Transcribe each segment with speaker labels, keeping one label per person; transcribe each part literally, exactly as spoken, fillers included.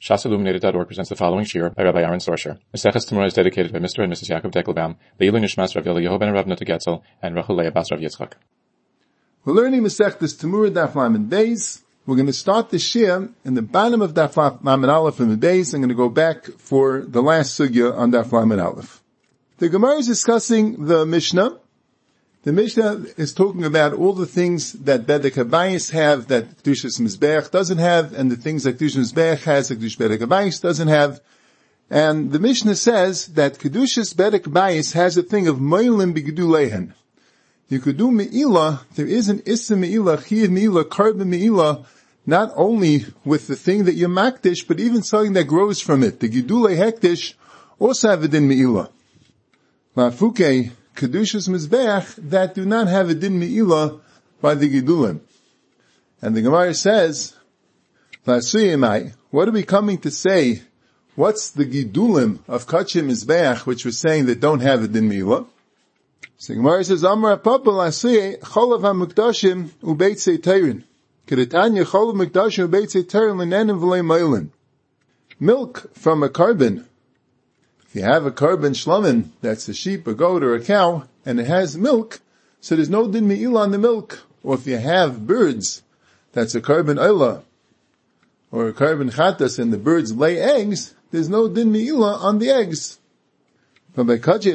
Speaker 1: Shas Illuminated dot org presents the following shir by Rabbi Aaron Sorsher. Maseches Temurah is dedicated by Mister and Missus Yaakov Deckelbaum, the Ilu Nishmas Rav Eliyahu ben Rav Nutta Getzel, and Rachel Leah Bas Rav Yitzchak.
Speaker 2: We're learning Maseches Temurah Daf Lamed Beis. We're going to start the shir in the bottom of Daf Lamed Aleph in the Beis. I'm going to go back for the last sugya on Daf Lamed Aleph. The Gemara is discussing the Mishnah. The Mishnah is talking about all the things that Bedek Habayis have that Kedushas Mizbeach doesn't have, and the things that Kedushas Mizbeach has that Kedushas Bedek Habayis doesn't have. And the Mishnah says that Kedushas Bedek Habayis has a thing of Moilim B'Gedulehen. You could do Me'ilah, there is an Issa Me'ilah, Chiyav Me'ilah, Karban Me'ilah, not only with the thing that you makdish, but even something that grows from it. The Gedulei Hektish also have a din Me'ilah. La'fuke, Kedushas Mizbeach that do not have a din Me'ilah by the Gedulim. And the Gemara says, Vasuyimai, what are we coming to say? What's the Gedulim of Kachim Mizbeach, which we're saying that don't have a din Me'ilah? So the Gemara says, Amar Papa Lasuye, Cholav HaMukdashim Ubeitzei Teirin. Kedetanya Cholav HaMukdashim Ubeitzei Teirin L'nenim V'lei Meilin. Milk from a carbon. If you have a carbon shlomin, that's a sheep, a goat, or a cow, and it has milk, so there's no din me'ilah on the milk. Or if you have birds, that's a carbon oila, or a carbon chatas, and the birds lay eggs, there's no din me'ilah on the eggs. And here, like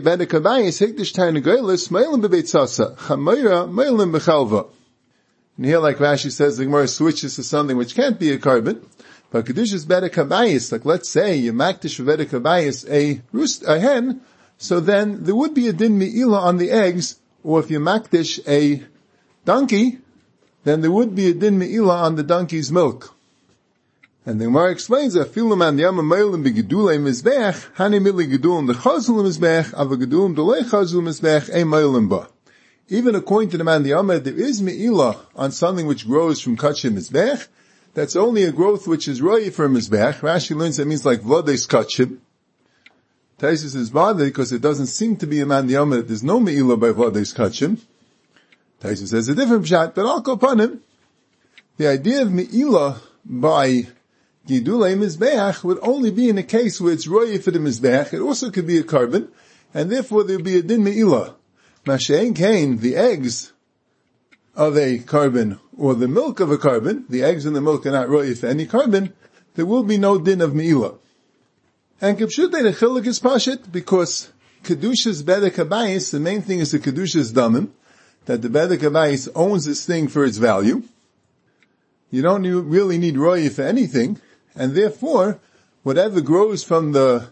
Speaker 2: Rashi says, the Gemara switches to something which can't be a carbon. But Kedushas Bedek Habayis, like let's say you makdish Bedek Habayis a roost, a hen, so then there would be a din me'ilah on the eggs, or if you makdish a donkey, then there would be a din me'ilah on the donkey's milk. And the Gemara explains that Filuman Yama Meilim B'Gedulei Mizbech, Hani Mili Gedulim D'Chazul Mizbech, Ava Gedulim D'Lei Chazul Mizbech, E Meilim Ba. Even according to the Man Yama, there is me'ilah on something which grows from Kachim Mizbech. That's only a growth which is roy for Mizbech. Rashi learns that means like Vlodes Kachim. Taisus is bothered because it doesn't seem to be a man yama that there's no Me'ilah by Vlodes Kachim. Taisus has a different pshat, but I'll go upon him. The idea of Me'ilah by Gidulei Mizbech would only be in a case where it's roy for the Mizbech. It also could be a carbon, and therefore there would be a din Me'ilah. Mashein Kain, the eggs of a carbon, or the milk of a carbon, the eggs and the milk are not roy for any carbon, there will be no din of Me'ilah. And Kipshutei the Chilik is Pashit, because Kedushas Bedek Habayis, the main thing is the Kedushas Damim, that the Bedek Habayis owns this thing for its value. You don't really need roy for anything, and therefore, whatever grows from the,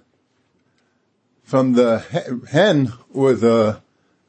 Speaker 2: from the hen, or the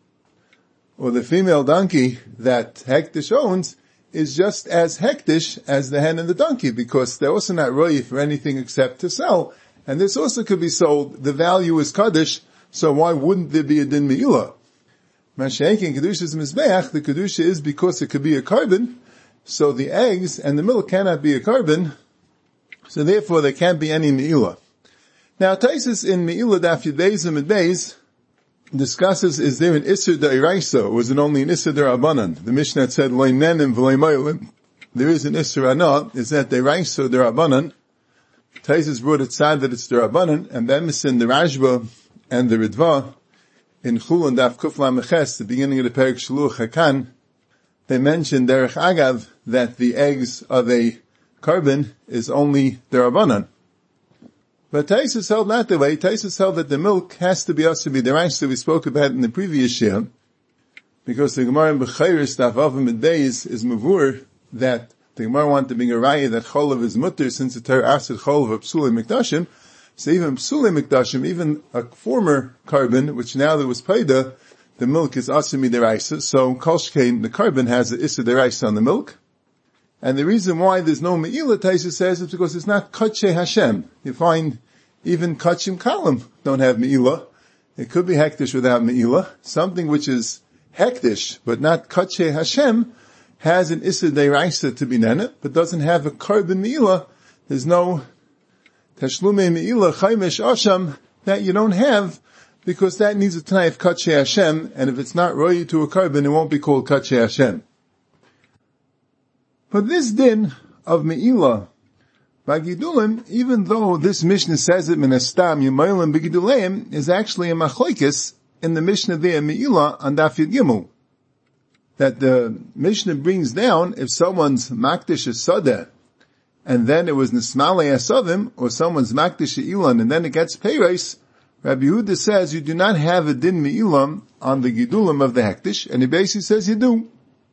Speaker 2: or the female donkey that Hektish owns is just as Hektish as the hen and the donkey, because they're also not roy for anything except to sell. And this also could be sold. The value is Kaddish, so why wouldn't there be a din Me'ilah? Mashiach in Kedushas Mizbeach, the Kedusha is because it could be a carbon, so the eggs and the milk cannot be a carbon, so therefore there can't be any Me'ilah. Now, Taisus in Me'ilah Daf Yud Beis and Mid Beis discusses, is there an Isser D'Iraisa, or was it only an Isser D'Rabanan? The Mishnah said, Lo nenim v'lo moilim. There is an Isser Anah, is that D'Iraisa D'Rabanan. Taisus brought it sad that it's D'Rabanan, and then it's in the Rashba and the Ritva, in Chulun Daf Kufla Meches, the beginning of the Perek Shaluch Hakan, they mentioned Derech Agav, that the eggs of a carbon is only D'Rabanan. But Taisus held not the way. Taisus held that the milk has to be also be the rice that we spoke about in the previous year, because the Gemara in Bechayr Daf Vav Mid Beis is mavur that the Gemara wanted to bring a raya that cholav is mutter since the Torah asked cholav of psulei mikdashim. So even psulei mikdashim, even a former carbon, which now there was paida, the milk is also midiraisa. So kolshkein, the carbon has an issa deraisa on the milk. And the reason why there's no Me'ilah, Taisa says, is because it's not Kachei Hashem. You find even Kachim Kalim don't have Me'ilah. It could be Hektish without Me'ilah. Something which is Hektish, but not Kachei Hashem, has an Issa Deiraisa to be Nenet, but doesn't have a carbon Me'ilah. There's no Tashlume Me'ilah, Chaimesh Asham, that you don't have, because that needs a Tanai of Kachei Hashem, and if it's not Roy to a carbon, it won't be called Kachei Hashem. But this din of Me'ilah By Gidulim, even though this Mishnah says it Minastam Yemaylim B'Giduleim, is actually a machlokes in the Mishnah there, Me'ilah, on Daf Yud Gimel. That the Mishnah brings down, if someone's Makdish is Sadeh, and then it was Nismalei Asavim, or someone's Makdish Ilan, and then it gets Peiros, Rabbi Yehuda says you do not have a din Me'ilam on the Gidulim of the Hektish, and he basically says you do.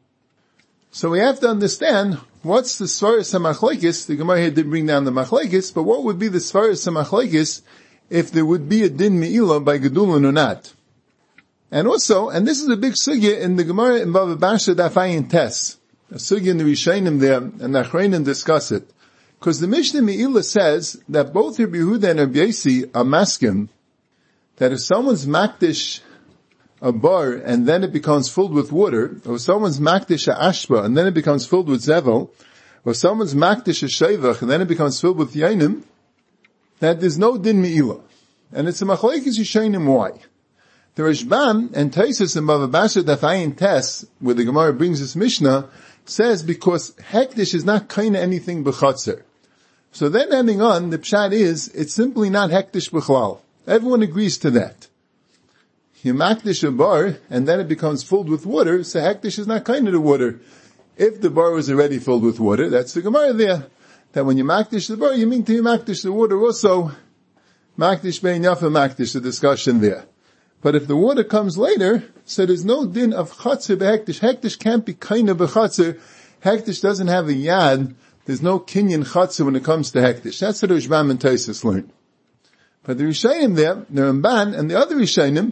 Speaker 2: So we have to understand what's the Svaras HaMachlokes. The Gemara here did bring down the Machlokes, but what would be the Svaras HaMachlokes if there would be a din Me'ilah by Gedulim or not? And also, and this is a big sugya in the Gemara in Bava Basha Daf Ayin Tes, a sugya in the Rishonim there, and the Achronim discuss it. Because the Mishnah Me'ilah says that both Rabbi Yehuda and Rabbi Yosi are maskim, that if someone's makdish a bar and then it becomes filled with water, or someone's makdish a ashba and then it becomes filled with zevel, or someone's makdish a shevach and then it becomes filled with yainim, that there's no din me'ilah. And it's a machlokes yishainim why. The Rashbam and Taisus and Bava Basha Daf Ayin Tes, where the Gemara brings this Mishnah, says because hektish is not kinda anything b'chatzer. So then ending on, the pshat is, it's simply not hektish b'chlal. Everyone agrees to that. You makdish a bar, and then it becomes filled with water, so hektish is not kind of the water. If the bar was already filled with water, that's the Gemara there. That when you makdish the bar, you mean to makdish the water also. Makdish bein yafa makdish, the discussion there. But if the water comes later, so there's no din of chatzir behektish. Hektish can't be kind of bechatzir. Hektish doesn't have a yad. There's no kinyan chatzir when it comes to hektish. That's what Rishbam and Taisus learned. But the Rishonim there, the Ramban and the other Rishonim,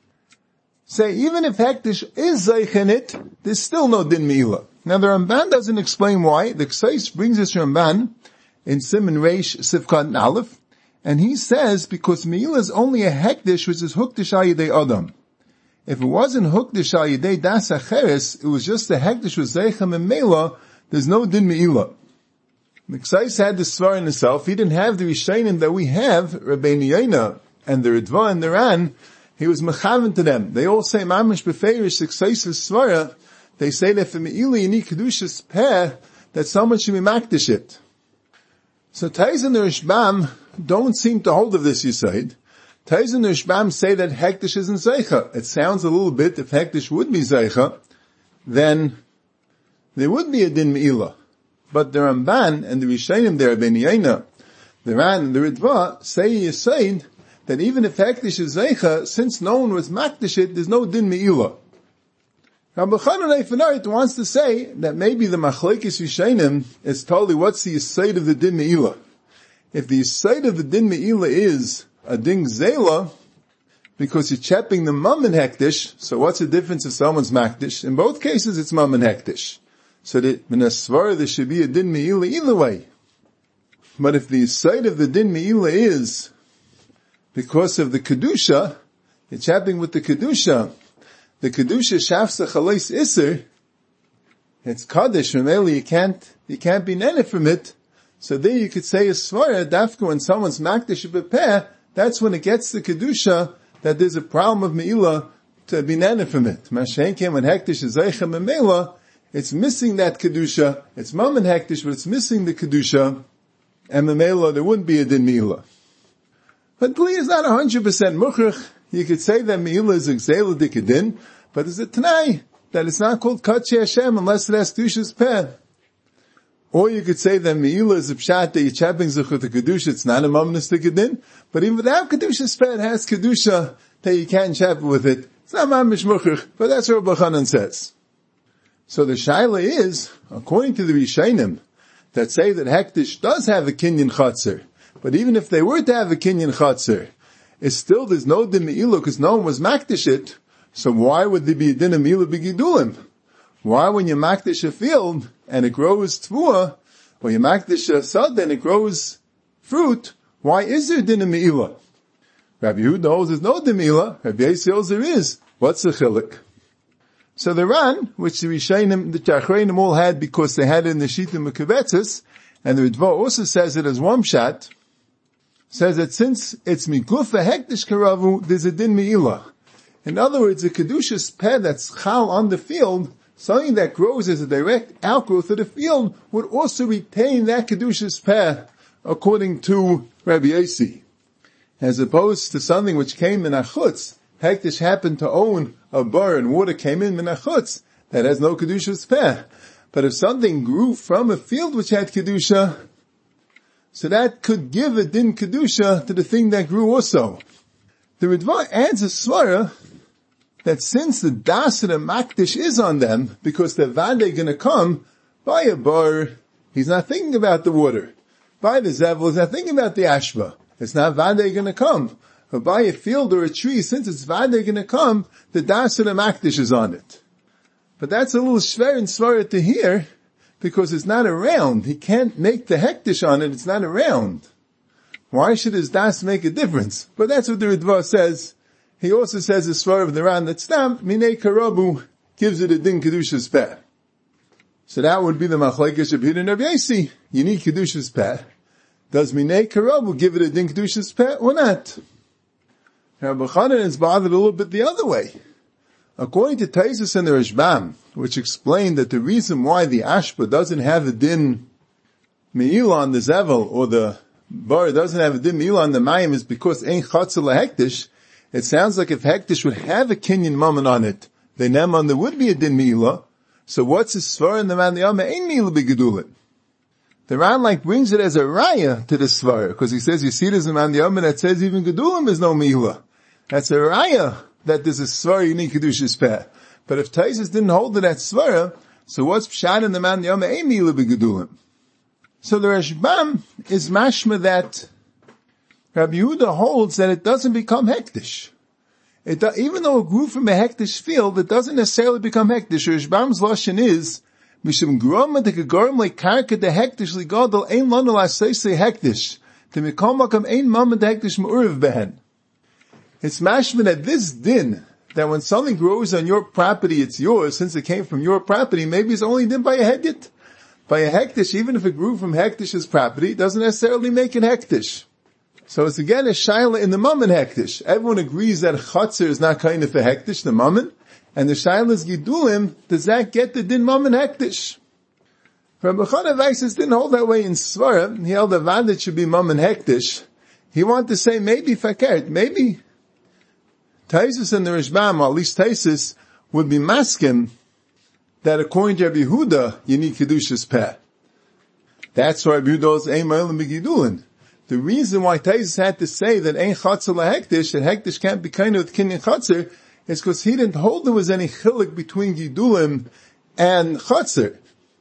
Speaker 2: say even if hektish is zeich in it, there's still no din me'ilah. Now the Ramban doesn't explain why. The Ksais brings this Ramban in Siman Reish Sifkat and Aleph, and he says because me'ilah is only a hektish which is huktish al yedei adam. If it wasn't huktish al yedei das acheres, it was just a hektish with zeichem and me'ilah, there's no din me'ilah. The Ksais had the svar in himself. He didn't have the Rishonim that we have, Rabbeinu Yonah and the Ritva and the Ran. He was mechaven to them. They all say mamish beferish the Ksais svara. They say that for me'ilah you need kedushas peh, that someone should be makdish it. So Taiz and the Rishbam don't seem to hold of this, you said. Taiz and the Rishbam say that hektish isn't zeicha. It sounds a little bit, if hektish would be zeicha, then there would be a din me'ilah. But the Ramban and the Rishonim there, Rabbeinu Yonah, the Ran and the Ritva, say Yisaid that even if hektish is zeicha, since no one was makdish it, there's no din me'ilah. Rabbi Chanan Eifanart wants to say that maybe the machlokes Rishonim is totally what's the Yisaid of the din me'ilah. If the Yisaid of the din me'ilah is a din zela, because you're chapping the mum in hektish, so what's the difference if someone's makdish? In both cases it's mum in hektish. So that in a svara there should be a din me'ilah either way. But if the side of the din me'ilah is because of the kedusha, it's happening with the kedusha. The kedusha shafsa chalais iser. It's kaddish. Remember, you can't you can't be nene from it. So there you could say a svara dafka when someone's makdish bepeh. That's when it gets the kedusha that there's a problem of me'ilah to be nene from it. Mashenkem when hektish is zeichem and me'ilah. It's missing that kedusha. It's mum and hektish, but it's missing the kedusha. And the meila, there wouldn't be a din meila. But Gli is not a hundred percent mukhrich. You could say that meila is a gzela dikadin, but it's a tanai that it's not called kachi Hashem unless it has kedusha's peh. Or you could say that meila is a pshat that you're chapping zuch the kedusha. It's not a mumnus dikadin, but even without kedusha's peh, it has kedusha that you can't chap it with it. It's not mamish mukhrich, but that's what Rabbi Chanan says. So the shaila is, according to the Rishonim, that say that hektish does have a kinyan chatzir, but even if they were to have a kinyan chatzir, it's still there's no din me'ilah because no one was makdish it. So why would there be a din me'ilah b'gidulim? Why, when you makdish a field and it grows tvua, or you makdish a sad and it grows fruit, why is there din me'ilah? Rabbi Yehuda holds there's no din me'ilah. Rabbi Yosi holds there is. What's the chilik? So the Ran, which the Rishonim, the Achronim all had because they had it in the Shita Mekabetzis, and the Ritva also says it as one pshat, says that since it's migufa hektish karavu, there's a din me'ilah. In other words, a kedushas peh that's chal on the field, something that grows as a direct outgrowth of the field, would also retain that kedushas peh according to Rabbi Yossi. As opposed to something which came in a chutz, Hektish happened to own a bar and water came in in a chutz, that has no Kedushas Peh. But if something grew from a field which had Kedusha, so that could give a din Kedusha to the thing that grew also. The Ritva adds a svara that since the das and the makdish is on them, because the vade gonna come by a bar, he's not thinking about the water. By the zevel, he's not thinking about the ashba. It's not vade gonna come. But by a field or a tree, since it's vade gonna come, the das and the makdish is on it. But that's a little shver and svara to hear, because it's not around. He can't make the hektish on it, it's not around. Why should his das make a difference? But that's what the Ritva says. He also says the svara of the Ran that stam, minei karabu, gives it a din kedushas peh. So that would be the machlekes of Yehuda and Rabbi Yossi. You need kedushas peh. Does minei karabu give it a din kedushas peh or not? Rabbi Chanan is bothered a little bit the other way. According to Taisus and the Rashbam, which explained that the reason why the ashba doesn't have a din me'ila on the zevel, or the bar doesn't have a din me'ila on the mayim, is because ein chatzah lahektish. It sounds like if hektish would have a kinyan mammon on it, then neman there would be a din me'ila. So what's the svara in the man the Yama? Ein me'ila b'gedulin. The Ran like brings it as a raya to the svara, because he says, you see there's a man the Yama that says even gedulim is no me'ila. That's a raya that there's a svara you need kedushas peh. But if Taisus didn't hold to that svara, so what's pshat in the man the Yama? Ein me'ila b'gedulim. So the Rashbam is mashma that Rabbi Yehuda holds that it doesn't become hektish. It do, even though it grew from a hektish field, it doesn't necessarily become hektish. Rashbam's lashon is mishum groma de gegorim lekarka de hektish ligadol ein lanu lasese hektish to mikol makam ein mama de hektish ma'uriv behen. It's mashma that this din, that when something grows on your property, it's yours, since it came from your property, maybe it's only din by a hektish. By a hektish, even if it grew from hektish's property, it doesn't necessarily make it hektish. So it's again a shaila in the mammon hektish. Everyone agrees that chatzir is not kind of a hektish, the mammon, and the shaila is gidulim, does that get the din mammon hektish? Rabbi Chana Vaisis didn't hold that way in Svara. He held that Vadet should be mammon hektish. He wanted to say maybe fakert, maybe Taisus and the Rishbam, or at least Taisus, would be maskim that according to Rabbi Yehuda, you need kedushas peh. That's why Rabbi Yehuda is ein ma'il b'gidulin. The reason why Taisus had to say that ein chatzir lahektish, that hektish can't be kind of with kinyan chatzir, is because he didn't hold there was any chilik between gidulim and chatzir.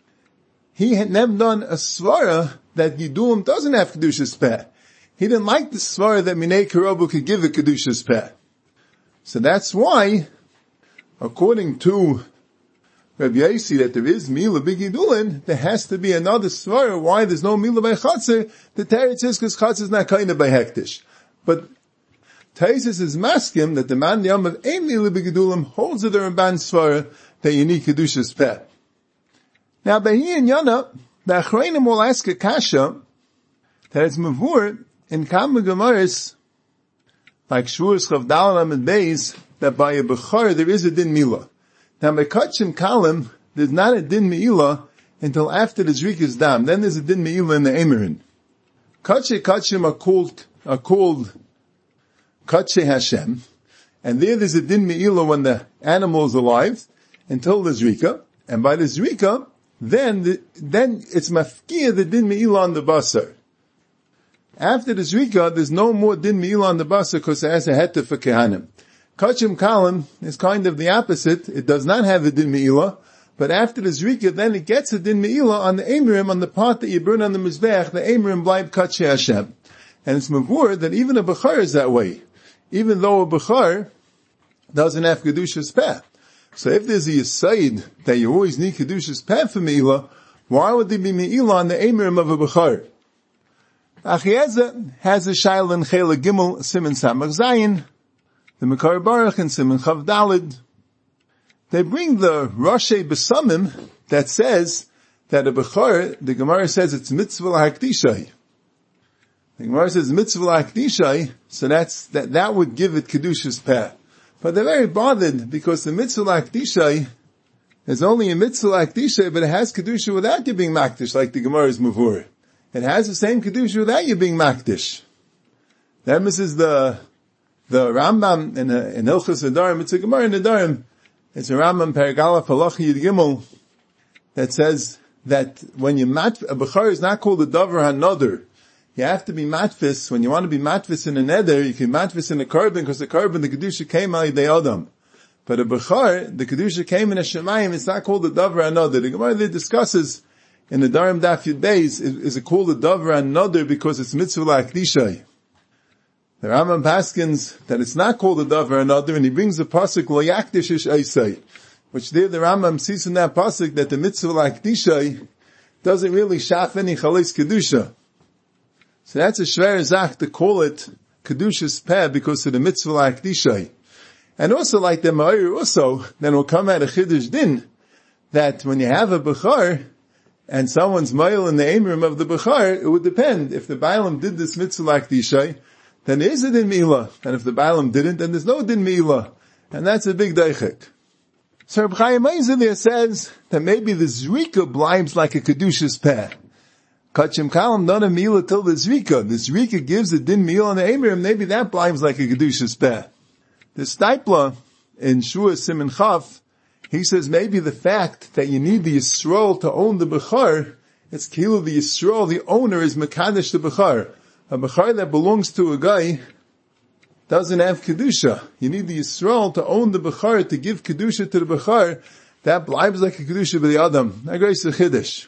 Speaker 2: He had never done a svara that gidulim doesn't have kedushas peh. He didn't like the svara that minei karabu could give a kedushas peh. So that's why, according to Rabbi Yossi, that there is Mila B'Gidulin, there has to be another svara why there's no Mila by Chatzir. The Teretz says because Chatzir is not kind of by Hektish. But Taisus is maskim that the man Yom of Ein Mila B'Gidulim holds the Ramban svara that you need Kedushas peh. Now, Behi and Yana, the Achreinim will ask a kasha that it's mavur in Kama Gemaris, like Shvuas Chavdalam and Beis, that by a Bechar there is a din Mila. Now, by Kachim Kalim, there's not a din Me'ila until after the Zrikas Dam. Then there's a din Me'ila in the Emirin. Kachim Kachim are called, are called Kachim Hashem. And there there's a din Me'ila when the animal is alive until the Zrika. And by the Zrika, then, the, then it's Mafkia the din Me'ila on the Basar. After the Zrika, there's no more din Me'ila on the Basar because it has a heta for Kehanim. Kachim Kalim is kind of the opposite. It does not have a din me'ila, but after the Zrika, then it gets a din me'ila on the Emirim, on the part that you burn on the Mizbech, the Emirim bleib Kachim Hashem. And it's mavur that even a Bechar is that way. Even though a Bechar doesn't have Kedushas peh. So if there's a Yisaid that you always need Kedushas peh for me'ila, why would there be me'ila on the Emirim of a Bechar? Achiezer has a Shail in Chela Gimel, Siman Samach Zayin, the Mekar Baruch and Siman Chav Dalid. They bring the Rashi Besamim that says that a Bechar, the Gemara says it's mitzvah l'hakdishai. The Gemara says mitzvah l'hakdishai, so that's, that, that would give it Kedushas peh. But they're very bothered because the mitzvah l'hakdishai is only a mitzvah l'hakdishai, but it has Kedusha without you being makdish, like the Gemara is mavur. it has the same kedusha without you being makdish. Then this is the the Rambam in in Hilchos Nedarim. It's a Gemara in Nedarim. It's a Rambam Perigala Halacha Yud Gimel that says that when you mat a bechar is not called a davar hanodar. You have to be matfis. When you want to be matfis in a neder, you can matfis in a korban because the korban the kedusha came al yidei adam. But a bechar, the kedusha came in a shemayim. It's not called a davar hanodar. The Gemara there discusses in the Darim Daf Yud Beis is, is it called a davar hanodar because it's mitzvah la'akdishay. The Rambam paskins that it's not called a davar hanodar, and he brings the pasuk lo yakdish ish eisai, which there the Rambam sees in that pasuk that the mitzvah la'akdishay doesn't really shaf any chalis kedusha. So that's a shver zach to call it kedushas peh because of the mitzvah la'akdishay. And also like the Ma'ir also, then will come out a chiddush din that when you have a bechar and someone's ma'il in the emrim of the bechar, it would depend. If the Bailam did this mitzvah la'akdishay, then there is a din mi'ila. And if the Bailam didn't, then there's no din mi'ila. And that's a big daichik. So Reb Chaim Eiser there says that maybe the zrika blimes like a kedushas peh. Kachim kalam not a mi'ila till the zrika. The zrika gives a din mi'ila on the emrim, maybe that blimes like a kedushas peh. The Steipler in Shua Siman Chaf, he says maybe the fact that you need the Yisrael to own the Bechar, it's Kilu the Yisrael, the owner is Mekadesh the Bechar. A Bechar that belongs to a guy doesn't have Kedusha. You need the Yisrael to own the Bechar, to give Kedusha to the Bechar, that blives like a Kedusha by the Adam. That goes to Chiddush.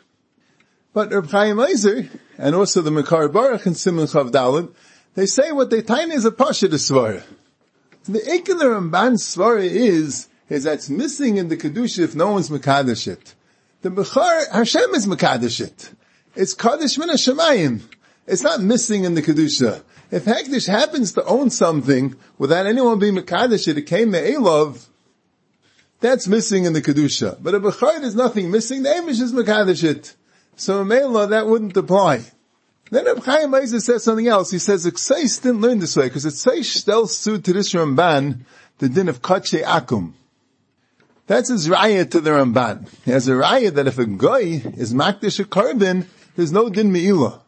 Speaker 2: But Reb Chaim Eiser, and also the Mekar Baruch and Siman Chav Daled, they say what they tiny is a Pasha de Svara. The Ekeler Ramban Svara is, is that's missing in the Kedusha if no one's Mekadesh it. The Bechar, Hashem is Mekadesh it. It's Kadesh Min HaShemayim. It's not missing in the Kedusha. If Hekdesh happens to own something without anyone being Mekadesh it, it came Me'elov, that's missing in the Kedusha. But a Bechar, there's nothing missing, the Amish is Mekadesh it. So Me'elov, that wouldn't apply. Then Reb Chaim Eiser says something else. He says, Ksais didn't learn this way, because it says tells suit to this Ramban, the din of Kache Akum. That's his raya to the Ramban. He has a raya that if a guy is makdish a korban, there's no din me'ilah.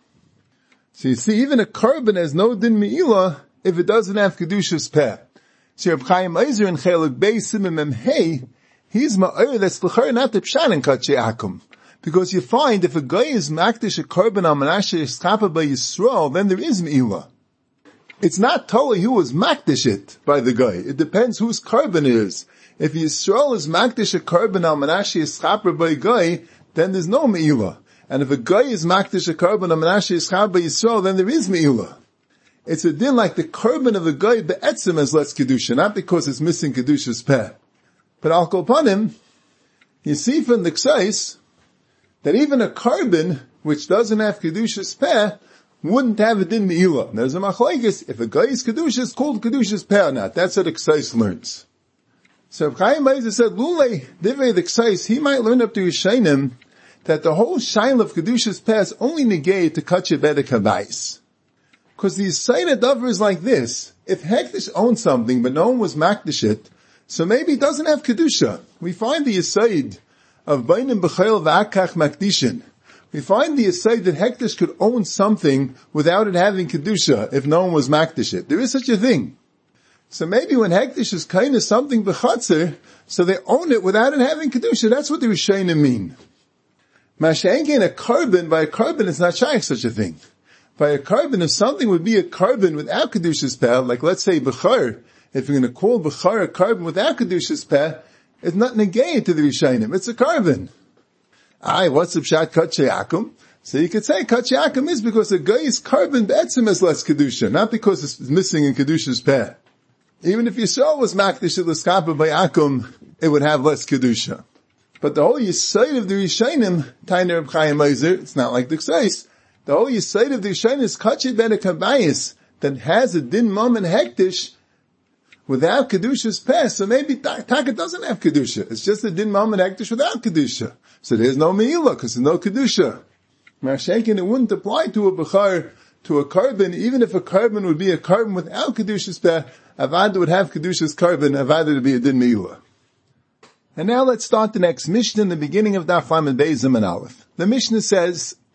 Speaker 2: So you see, even a korban has no din me'ilah if it doesn't have kedushas peh. So Reb Chaim Eiser in Chelik Beis Simon Mem Hey, he's ma'ir that's l'char not the pshan in Kache Akum. Because you find if a guy is makdish a korban al Menashe Yiskapa by Yisrael, then there is me'ilah. It's not totally who was makdish it by the guy. It depends whose korban it is. If Yisrael is makdish a korban al Menashe Yiskapa by a guy, then there's no me'ilah. And if a guy is makdish a korban al Menashe Yiskapa by Yisrael, then there is me'ilah. It's a din like the korban of a guy be'etzim as less kedusha, not because it's missing kedusha's peh. But al kol panim, you see from the Ksais, that even a korban, which doesn't have Kedusha's peh, wouldn't have a din me'ilah. There's a machlokes, if a guy is Kedusha, it's called Kedusha's peh or not. That's what the Ksais learns. So Reb Chaim Eiser said, Lule, divrei the Ksais, he might learn up to Yishainim, that the whole shail of Kedusha's peh is only negated to Kache Bedek HaBais. Because the Yisayna Dover is like this. If Hekdesh owns something, but no one was Makdish it, so maybe it doesn't have Kedusha. We find the Yisayid of Bainim B'chayel V'akach Makdishin. We find the aside that Hekdesh could own something without it having Kedusha if no one was Makdish it. There is such a thing. So maybe when Hekdesh is kind of something B'chatzer, so they own it without it having Kedusha. That's what the Rishonim mean. Mashenkin, a korban, by a korban it's not shaykh such a thing. By a korban, if something would be a korban without Kedusha's peh, like let's say B'char, if you're going to call B'char a korban without Kedusha's peh, it's not negated to the Rishonim. It's a korban. Aye, what's the pshat Kache Akum? So you could say Kache Akum is because a guy's korban be'etzim has less Kedusha, not because it's missing in Kedusha's peh. Even if Yisrael was makdish at l'skapa by Akum, it would have less Kedusha. But the whole Yisayid of the Rishonim, Tainer Reb Chaim Eiser, it's not like the Ksais. The whole Yisayid of the Rishonim is Kache Bedek HaBais, that has a din mom and hektish, without Kedusha's peh, so maybe Taka doesn't have Kedusha. It's just a din mom and hektish without Kedusha. So there's no Me'ilah, because there's no Kedusha. Marshenkin, it wouldn't apply to a Bechar, to a korban, even if a korban would be a korban without Kedusha's peh, Avada would have Kedusha's korban, Avada would be a din Me'ilah. And now let's start the next Mishnah in the beginning of Daf Lamed Beis Zimun Aleph. The Mishnah says,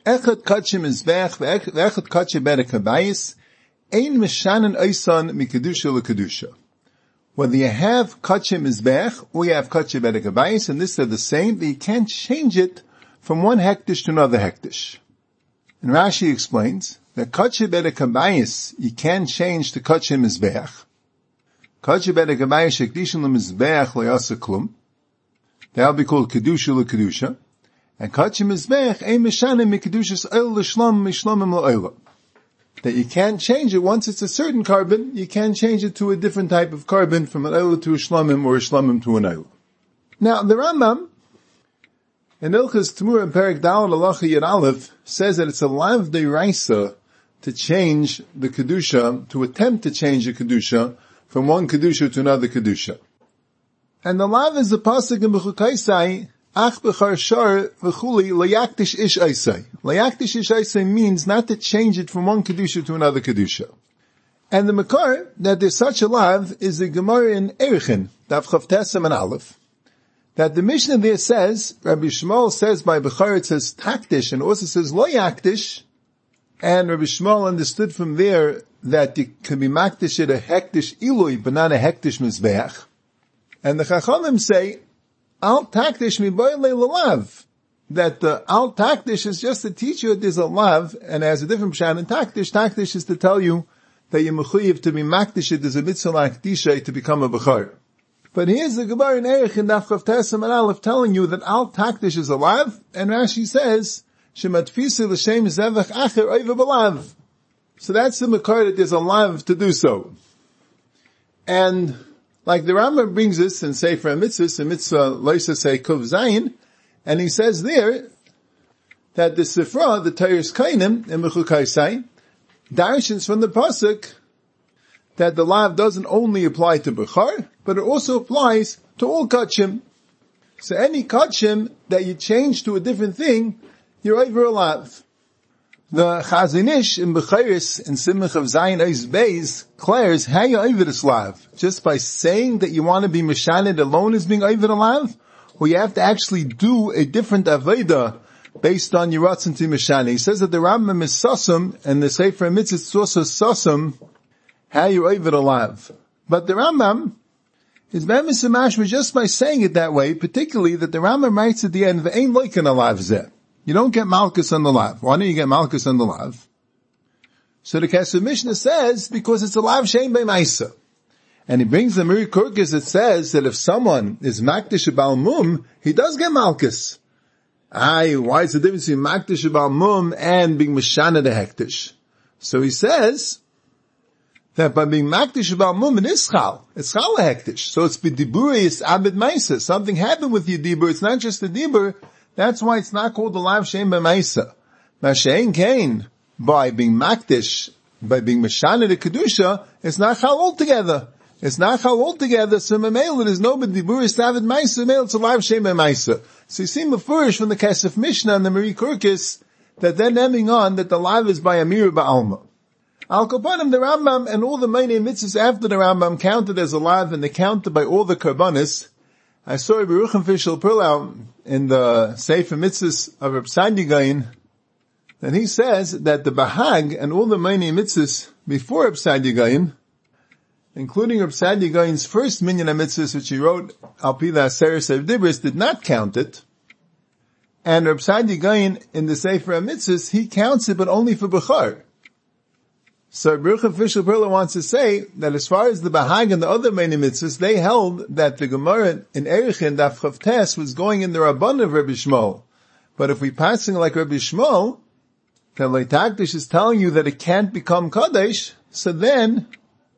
Speaker 2: echad kachim mizbech ve'echad kachim berek habayis ein mishanen oisan mikadusha lekadusha. Whether you have kachim mizbech or you have kachim berek habayis, and this are the same, but you can't change it from one hektish to another hektish. And Rashi explains that kachim berek habayis you can change to kachim mizbech. Kachim berek habayis shekdishin lemizbech le'asa klum. That'll be called kedusha lekadusha. And kachim mizbech ein mishanim mikadushas oil l'shlam mishlamim la'oila. That you can't change it once it's a certain carbon, you can't change it to a different type of carbon from an oil to a shlamim or a shlamim to an oil. Now the Rambam in Ilchas Tamur and Perek Daled Halacha Yud Aleph says that it's a lav deiraisa to change the kedusha, to attempt to change the kedusha from one kedusha to another kedusha. And the lav is the pasuk in Bechukaisai. Ach b'char shar v'chuli layaktish ish aisai. Layaktish ish aisai means not to change it from one kedusha to another kedusha. And the makar that there's such a lav is the Gemara in Erechin, Daf Chavtesam and Aleph. That the Mishnah there says, Rabbi Shmuel says by b'char it says taktish and also says loyaktish. And Rabbi Shmuel understood from there that you can be maktish at a hektish ilui, but not a hektish mizbeach. And the Chachamim say, Al taktish mi boile lalav. That the al taktish is just to teach you that there's a lav, and has a different pshat. And taktish, taktish is to tell you that you're mechuyev to be maktish, there's a mitzvah like tisha to become a bechar. But here's the Gemara in Erech in Daf Chavtesam and Aleph telling you that al taktish is a lav, and Rashi says, shematfisa l'shem zevach acher oiva b'lav. So that's the makar that there's a lav to do so. And like the Rambam brings this in Sefer HaMitzvahs, in Mitzvah Loisa Sei Kov Zayin, and he says there that the Sifra, the Teiris Kainim, in Mechukaisai, darshins from the pasuk that the lav doesn't only apply to Bechar, but it also applies to all kachim. So any kachim that you change to a different thing, you're over a lav. The Chazon Ish in Bechiris in Simach of Zayin Eis Beis declares how you over this lav. Just by saying that you want to be Meshaned alone is being over the lav, or you have to actually do a different Aveda based on your Ratzon to Meshaned. He says that the Rambam is Sasum, and the Sefer HaMitzvahs is also Sasum, how you over the lav. But the Rambam is Memes Mashma just by saying it that way, particularly that the Rambam writes at the end, V'ein loiken a lav zeh. You don't get Malkus on the lav. Why don't you get Malkus on the lav? So the Kesef Mishnah says, because it's a lav shein bei Maisa. And he brings the Miri Kurkis that says that if someone is Makdish Bal Mum, he does get Malkus. Aye, why is the difference between Makdish Bal Mum and being Meshana de Hektish? So he says that by being Makdish Bal Mum, it is Chal. It's Chal Hektish. So it's B'diburi, it's Abed Maisa. Something happened with your Dibur. It's not just the Dibur. That's why it's not called the lav shein b'maisa. Mashein kain, by being makdish, by being meshana de kedusha, it's not chal altogether. It's not chal altogether. So memel it is no b'diburis david maisa. Memel it's a lav shein b'maisa. So you see mefurish from the Kesef Mishnah and the Miri Kurkis that they're naming on that the lav is by Amir ba'alma. Al Kapanim, the Rambam and all the main mitzvahs after the Rambam counted as a lav, and they counted by all the karbanis. I saw Rabbi Rucham Fishel Perlau in the Sefer Mitzvahs of Reb Sadi Gaon, and he says that the Bahag and all the many mitzvahs before Reb Sadi Gaon, including Reb Sadi Gaon's first minyan of mitzvahs, which he wrote Al Pi La'aseres Dibros, did not count it, and Reb Sadi Gaon in the Sefer HaMitzvahs, he counts it, but only for Bechar. So Rucham Fishel Perla wants to say that as far as the Bahag and the other main mitzvahs, they held that the Gemara in Erechin Daf Chavtes was going in the Rabban of Rabbi Shmuel. But if we passing like Rabbi Shmuel, that Leitakdish is telling you that it can't become Kadesh, so then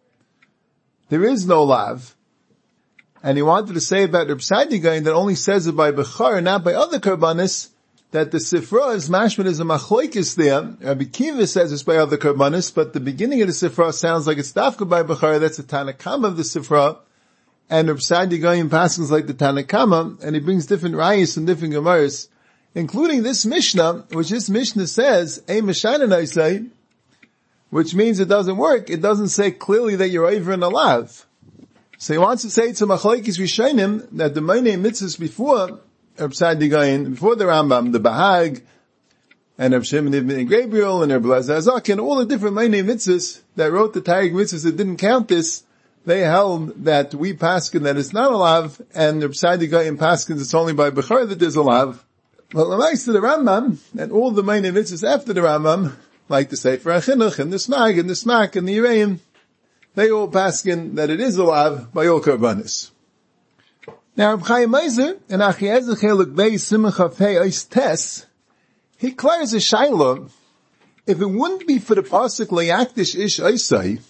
Speaker 2: there is no lav. And he wanted to say about Reb Sadi Gaon that only says it by Bechar and not by other Karbanis, that the Sifra is mashman is a machlokes there. Rabbi Kiva says it's by other karbanis, but the beginning of the Sifra sounds like it's dafka by Bechar. That's the Tanakama of the Sifra, and Reb Sadi Gaon passes like the Tanakama, and he brings different rayas and different gemaras, including this Mishnah, which this Mishnah says a Meshana say, which means it doesn't work. It doesn't say clearly that you're over in a lav. So he wants to say to machlokes Rishonim that the main mitzvahs before Reb Sadi Gaon, before the Rambam, the Bahag, and Reb Shimon ibn Gabriel, and Reb Elazar Azaki, and all the different Meinei mitzvahs that wrote the Taryag mitzvahs that didn't count this, they held that we paskin that it's not a lav, and Reb Sadi Gayim paskins it's only by Bechar that there's a lav. But l'maisa to the Rambam, and all the Meinei mitzvahs after the Rambam, like the Sefer HaChinuch, and the Smag, and the Smak, and the Yireim, they all paskin that it is a lav by all karbanis. Now, Reb Chaim Meiser, in Achiezer Chelik Beis Simon Chafei Ois Tes, he clears a shaila, if it wouldn't be for the pasuk Le'yakdish Ish Oisai,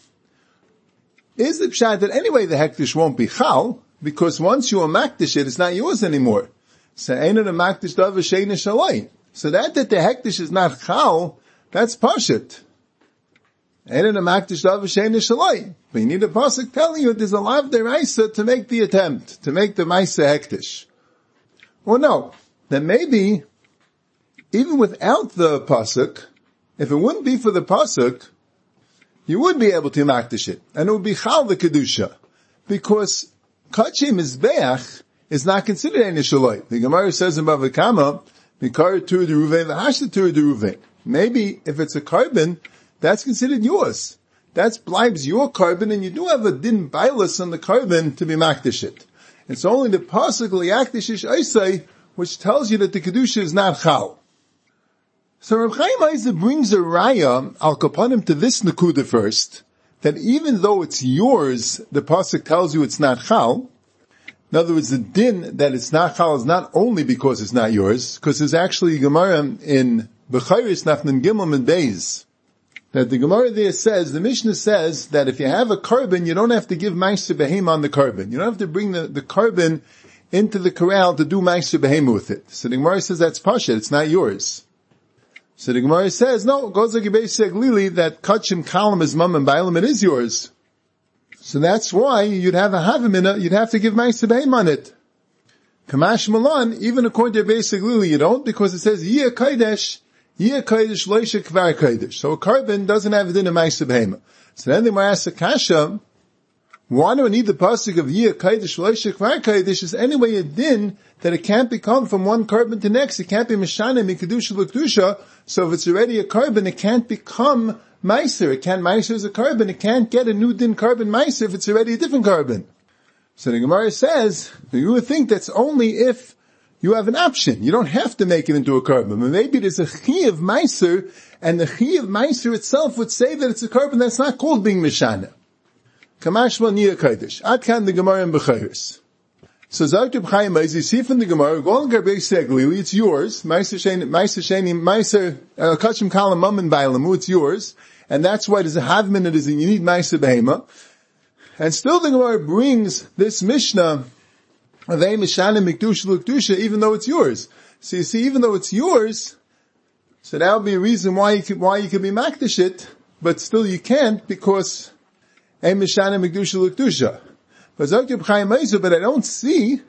Speaker 2: is the pshat that anyway the hektish won't be chal, because once you makdish it, it's not yours anymore. So ain't it a makdish davar sheina shalai. So that that the hektish is not chal, that's pashit. Ain't it a makdish davar sheina shalai. But you need a pasuk telling you there's a lav deraisa to make the attempt, to make the maisa hektish. Or no, then maybe, even without the pasuk, if it wouldn't be for the pasuk, you would be able to makdish it, and it would be chal the kedusha, because kachi mizbeach is not considered any shaloi. The Gemara says in Bava Kama, mikar tur deruvein v'hashta tur deruvein. Maybe if it's a carbon, that's considered yours. That's blibes your carbon, and you do have a din bailus on the carbon to be makdish it. It's only the pasuk liyakdish ish oisai which tells you that the kedusha is not chal. So Reb Chaim Meiser brings a raya al kapanim to this nakuda first, that even though it's yours, the pasuk tells you it's not chal. In other words, the din that it's not chal is not only because it's not yours, because there's actually a Gemara in Bechayris Nachman Gimel and Beis, that the Gemara there says, the Mishnah says that if you have a carbon, you don't have to give ma'aser behema on the carbon. You don't have to bring the, the carbon into the corral to do ma'aser behema with it. So the Gemara says that's pasha, it's not yours. So the Gemara says, no, it goes like a basic lili, that kachim kalam is mum and bailam, it is yours. So that's why you'd have a havamina, you'd have to give ma'aser behema on it. Kamash Malan, even according to a basic lili, you don't, because it says, yeh kaidesh, yeh kaidesh loisha kvar kaidesh. So a carbon doesn't have a din of ma'aser behema. So then the Gemara asks a kasha, why do I need the pasuk of yeh kaidesh loisha kvar kaidesh? Is anyway a din that it can't become from one carbon to next. It can't be mishana mikadusha l'kedusha. So if it's already a carbon, it can't become meiser. It can't meiser as a carbon. It can't get a new din carbon meiser if it's already a different carbon. So the Gemara says, you would think that's only if you have an option. You don't have to make it into a carbon. But maybe there's a chi of meiser, and the chi of meiser itself would say that it's a carbon that's not called being mishana. Kamashma niya kaidish. Atkan the Gemara in Bechayris. So Zayt Chaim Meiser, you see from the Gemara, go on Garbei Seglili, it's yours. Meiser Sheni, Meiser Sheni, Meiser, Kachim Kalam Mum and Bailamu, it's yours. And that's why there's a havmin, it is, you need Meiser Behema. And still the Gemara brings this Mishnah, of Ei Mishana Mikdusha Lukdusha, even though it's yours. So you see, even though it's yours, so that would be a reason why you could, why you could be Makdish it, but still you can't, because Ei Mishana Mikdusha Lukdusha. But I don't see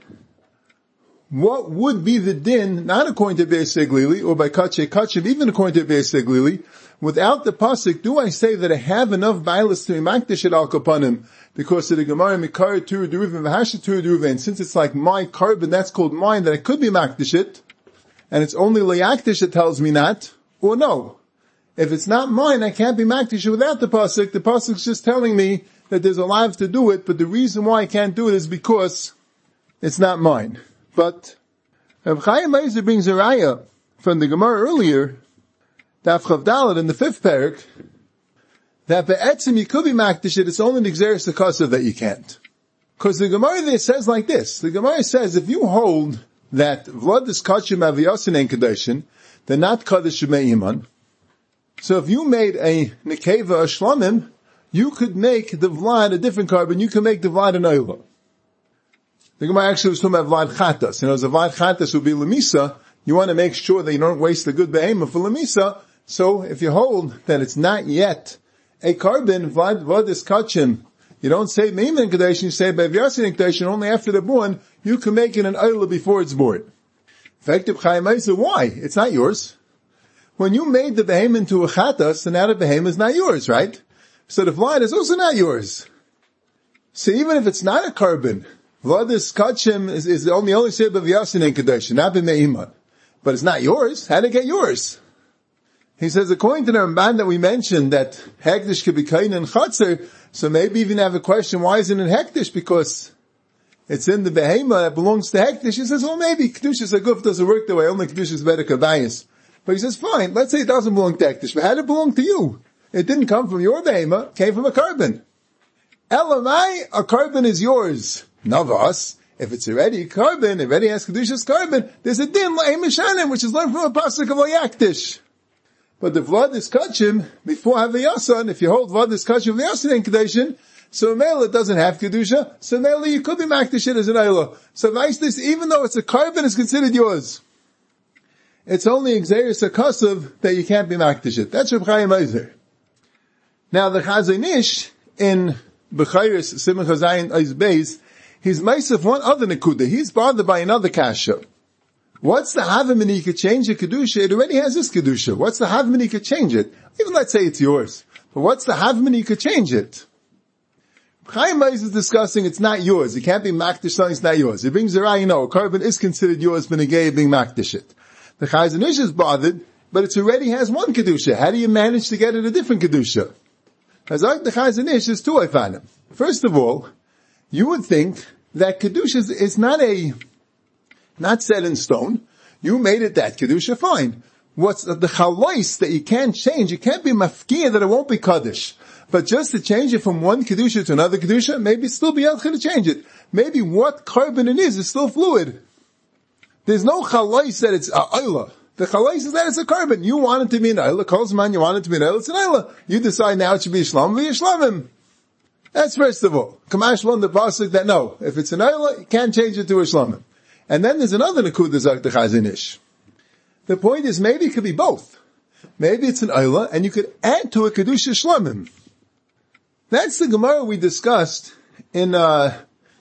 Speaker 2: what would be the din, not according to Beis Seglili, or by Kache Kachim, even according to Beis Seglili, without the pasuk, do I say that I have enough bailas to be makdish it al kapanim, because of the Gemara Mikar Tur Deruvin V'Hasha Tur Deruvin, since it's like my carbon, that's called mine, that I could be makdish it, and it's only Le'yakdish that tells me not, or no. If it's not mine, I can't be makdish it without the pasuk. The pasuk's just telling me that there's a live to do it, but the reason why I can't do it is because it's not mine. But Reb Chaim Meiser brings a raya from the Gemara earlier, Daf Chav Daled in the fifth parak, that be'etzim you could be makdish it, it's only the Gzeres Akasav that you can't. Because the Gemara there says like this, the Gemara says if you hold that Vlad is Kachim Aviyasin en Kadeshin, they're not Kadesh Me'iman. So if you made a Nekeva Ashlamim, you could make the Vlad a different carbon, you can make the Vlad an Oila. The Gemara actually was talking about Vlad Chatas. You know, as a Vlad Chatas would be Lamisa, you want to make sure that you don't waste the good Behema for Lamisa, so if you hold that it's not yet a carbon, Vlad, Vlad is Kachim, you don't say Me'iman Kadesh, you say Be'evyasin Kadesh, only after they're born, you can make it an Oila before it's born. Effective Chaim Meiser, why? It's not yours. When you made the Behema into a Chatas, then now the Behema is not yours, right? So the Vlad is also not yours. So even if it's not a carbon, Vlad is Kachim is, is only only said B'Vyasin in Kadesh, not B'Me'iman. But it's not yours. How did it get yours? He says, according to the Ramban that we mentioned, that Hektish could be Kain and Chatzar, so maybe even have a question, why isn't it Hektish? Because it's in the Behema that belongs to Hektish. He says, well, maybe Kedushas Aguf doesn't work that way, only Kedushas Bedek Habayis. But he says, fine, let's say it doesn't belong to Hektish, but how did it belong to you? It didn't come from your Behema, it came from a carbon. Elamai, a carbon is yours. Navas, if it's already a carbon, already has Kedushas carbon, there's a din La'im Mishanim, which is learned from a pasuk of Layaktish. But the Vlad is Kachim, before Havayasan, if you hold Vlad is Kachim Vayasan in Kedushin, so Mela doesn't have Kedusha, so Mela you could be Makdish it as an Ayla. So this, even though it's a carbon, it's considered yours. It's only Xeris Akasav that you can't be Makdish it. That's Reb Chaim Eiser. Now the Chazon Ish, in Bechayris Simon Chazayin Eiz Beis, he's Meisef one other Nekuda. He's bothered by another Kasha. What's the Havim and he could change the Kedusha? It already has this Kedusha. What's the Havim and he could change it? Even let's say it's yours. But what's the Havim and he could change it? Chaim Eiz is discussing it's not yours. It can't be Makdish something, it's not yours. He brings the Rai, you know, a carbon is considered yours, but a gay being Makdish it. The Chazon Ish is bothered, but it already has one Kedusha. How do you manage to get it a different Kedusha? As like the Chazon Ish is two I find him. First of all, you would think that Kedusha is, is not a, not set in stone. You made it that Kedusha, fine. What's the, the chalais that you can't change? You can't be mafkiyah that it won't be Kaddish. But just to change it from one Kedusha to another Kedusha, maybe still be able to change it. Maybe what carbon it is is still fluid. There's no chalais that it's a ayla. The chalais is that it's a carbon. You want it to be an ayla. Kolzman, you want it to be an ayla. It's an ayla. You decide now it should be shlam, be shlamim. That's first of all. Kamash one the pasuk that no, if it's an ayla, you can't change it to a shlamim. And then there's another Nakuda Zak the Chazon Ish. The point is maybe it could be both. Maybe it's an Ayla and you could add to a Kedusha Shlamim. That's the Gemara we discussed in, uh,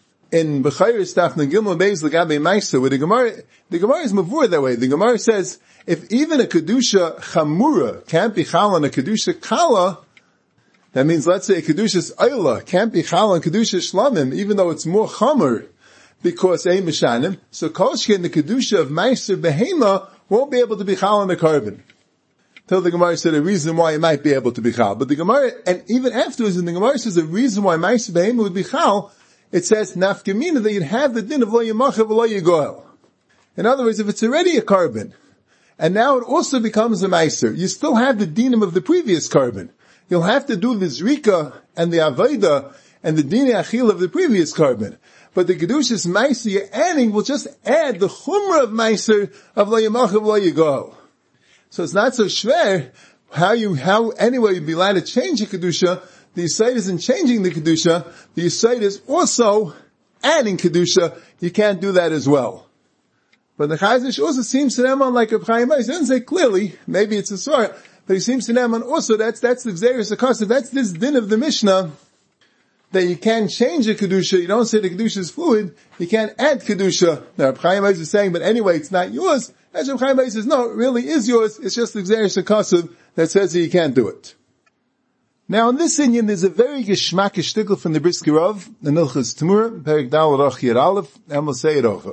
Speaker 2: in Bechayr Staf Gimel Beis L'Gabe Maisa, where the Gemara, the Gemara is mavur that way. The Gemara says, if even a Kedusha Chamura can't be Chal on a Kedusha Kala, that means let's say a Kedusha's Ayla can't be Chal on Kedusha Shlamim, even though it's more Chamur, because a Mishanim, so Kolshke in the Kedusha of Meiser Behema won't be able to be Chal on the carbon. Till the Gemara said a reason why it might be able to be Chal. But the Gemara, and even afterwards, in the Gemara says a reason why Meiser Behema would be Chal, it says Nafkamina that you'd have the din of Lo Yemachav Lo Yigoel. In other words, if it's already a carbon, and now it also becomes a Meiser, you still have the dinim of the previous carbon. You'll have to do the Zrika and the Avaida and the Dini Achil of the previous carbon. But the Kedushas Meiser you're adding will just add the Chumrah of Meiser of Lo Yemachav Lo Yigoel. So it's not so schwer how you, how anyway you'd be allowed to change a Kedusha. The Yisayid isn't changing the Kedusha. The Yisayid is also adding Kedusha. You can't do that as well. But the Chazon Ish also seems to them on like a Chaim Eiser. He doesn't say clearly, maybe it's a Surah, but he seems to them on also that's, that's the Xeris Akasav, that's this din of the Mishnah, that you can't change a Kedusha. You don't say the Kedusha is fluid. You can't add Kedusha. Now, Reb Chaim Eiser is saying, but anyway, it's not yours. As Reb Chaim Eiser says, no, it really is yours. It's just the Xeris Akasav that says that you can't do it. Now, in this Inyan, there's a very geschmackish shtickle from the Brisker Rav, the Nilchus Tamura, Perik Dal Roch Yir Aleph, and we'll say it over.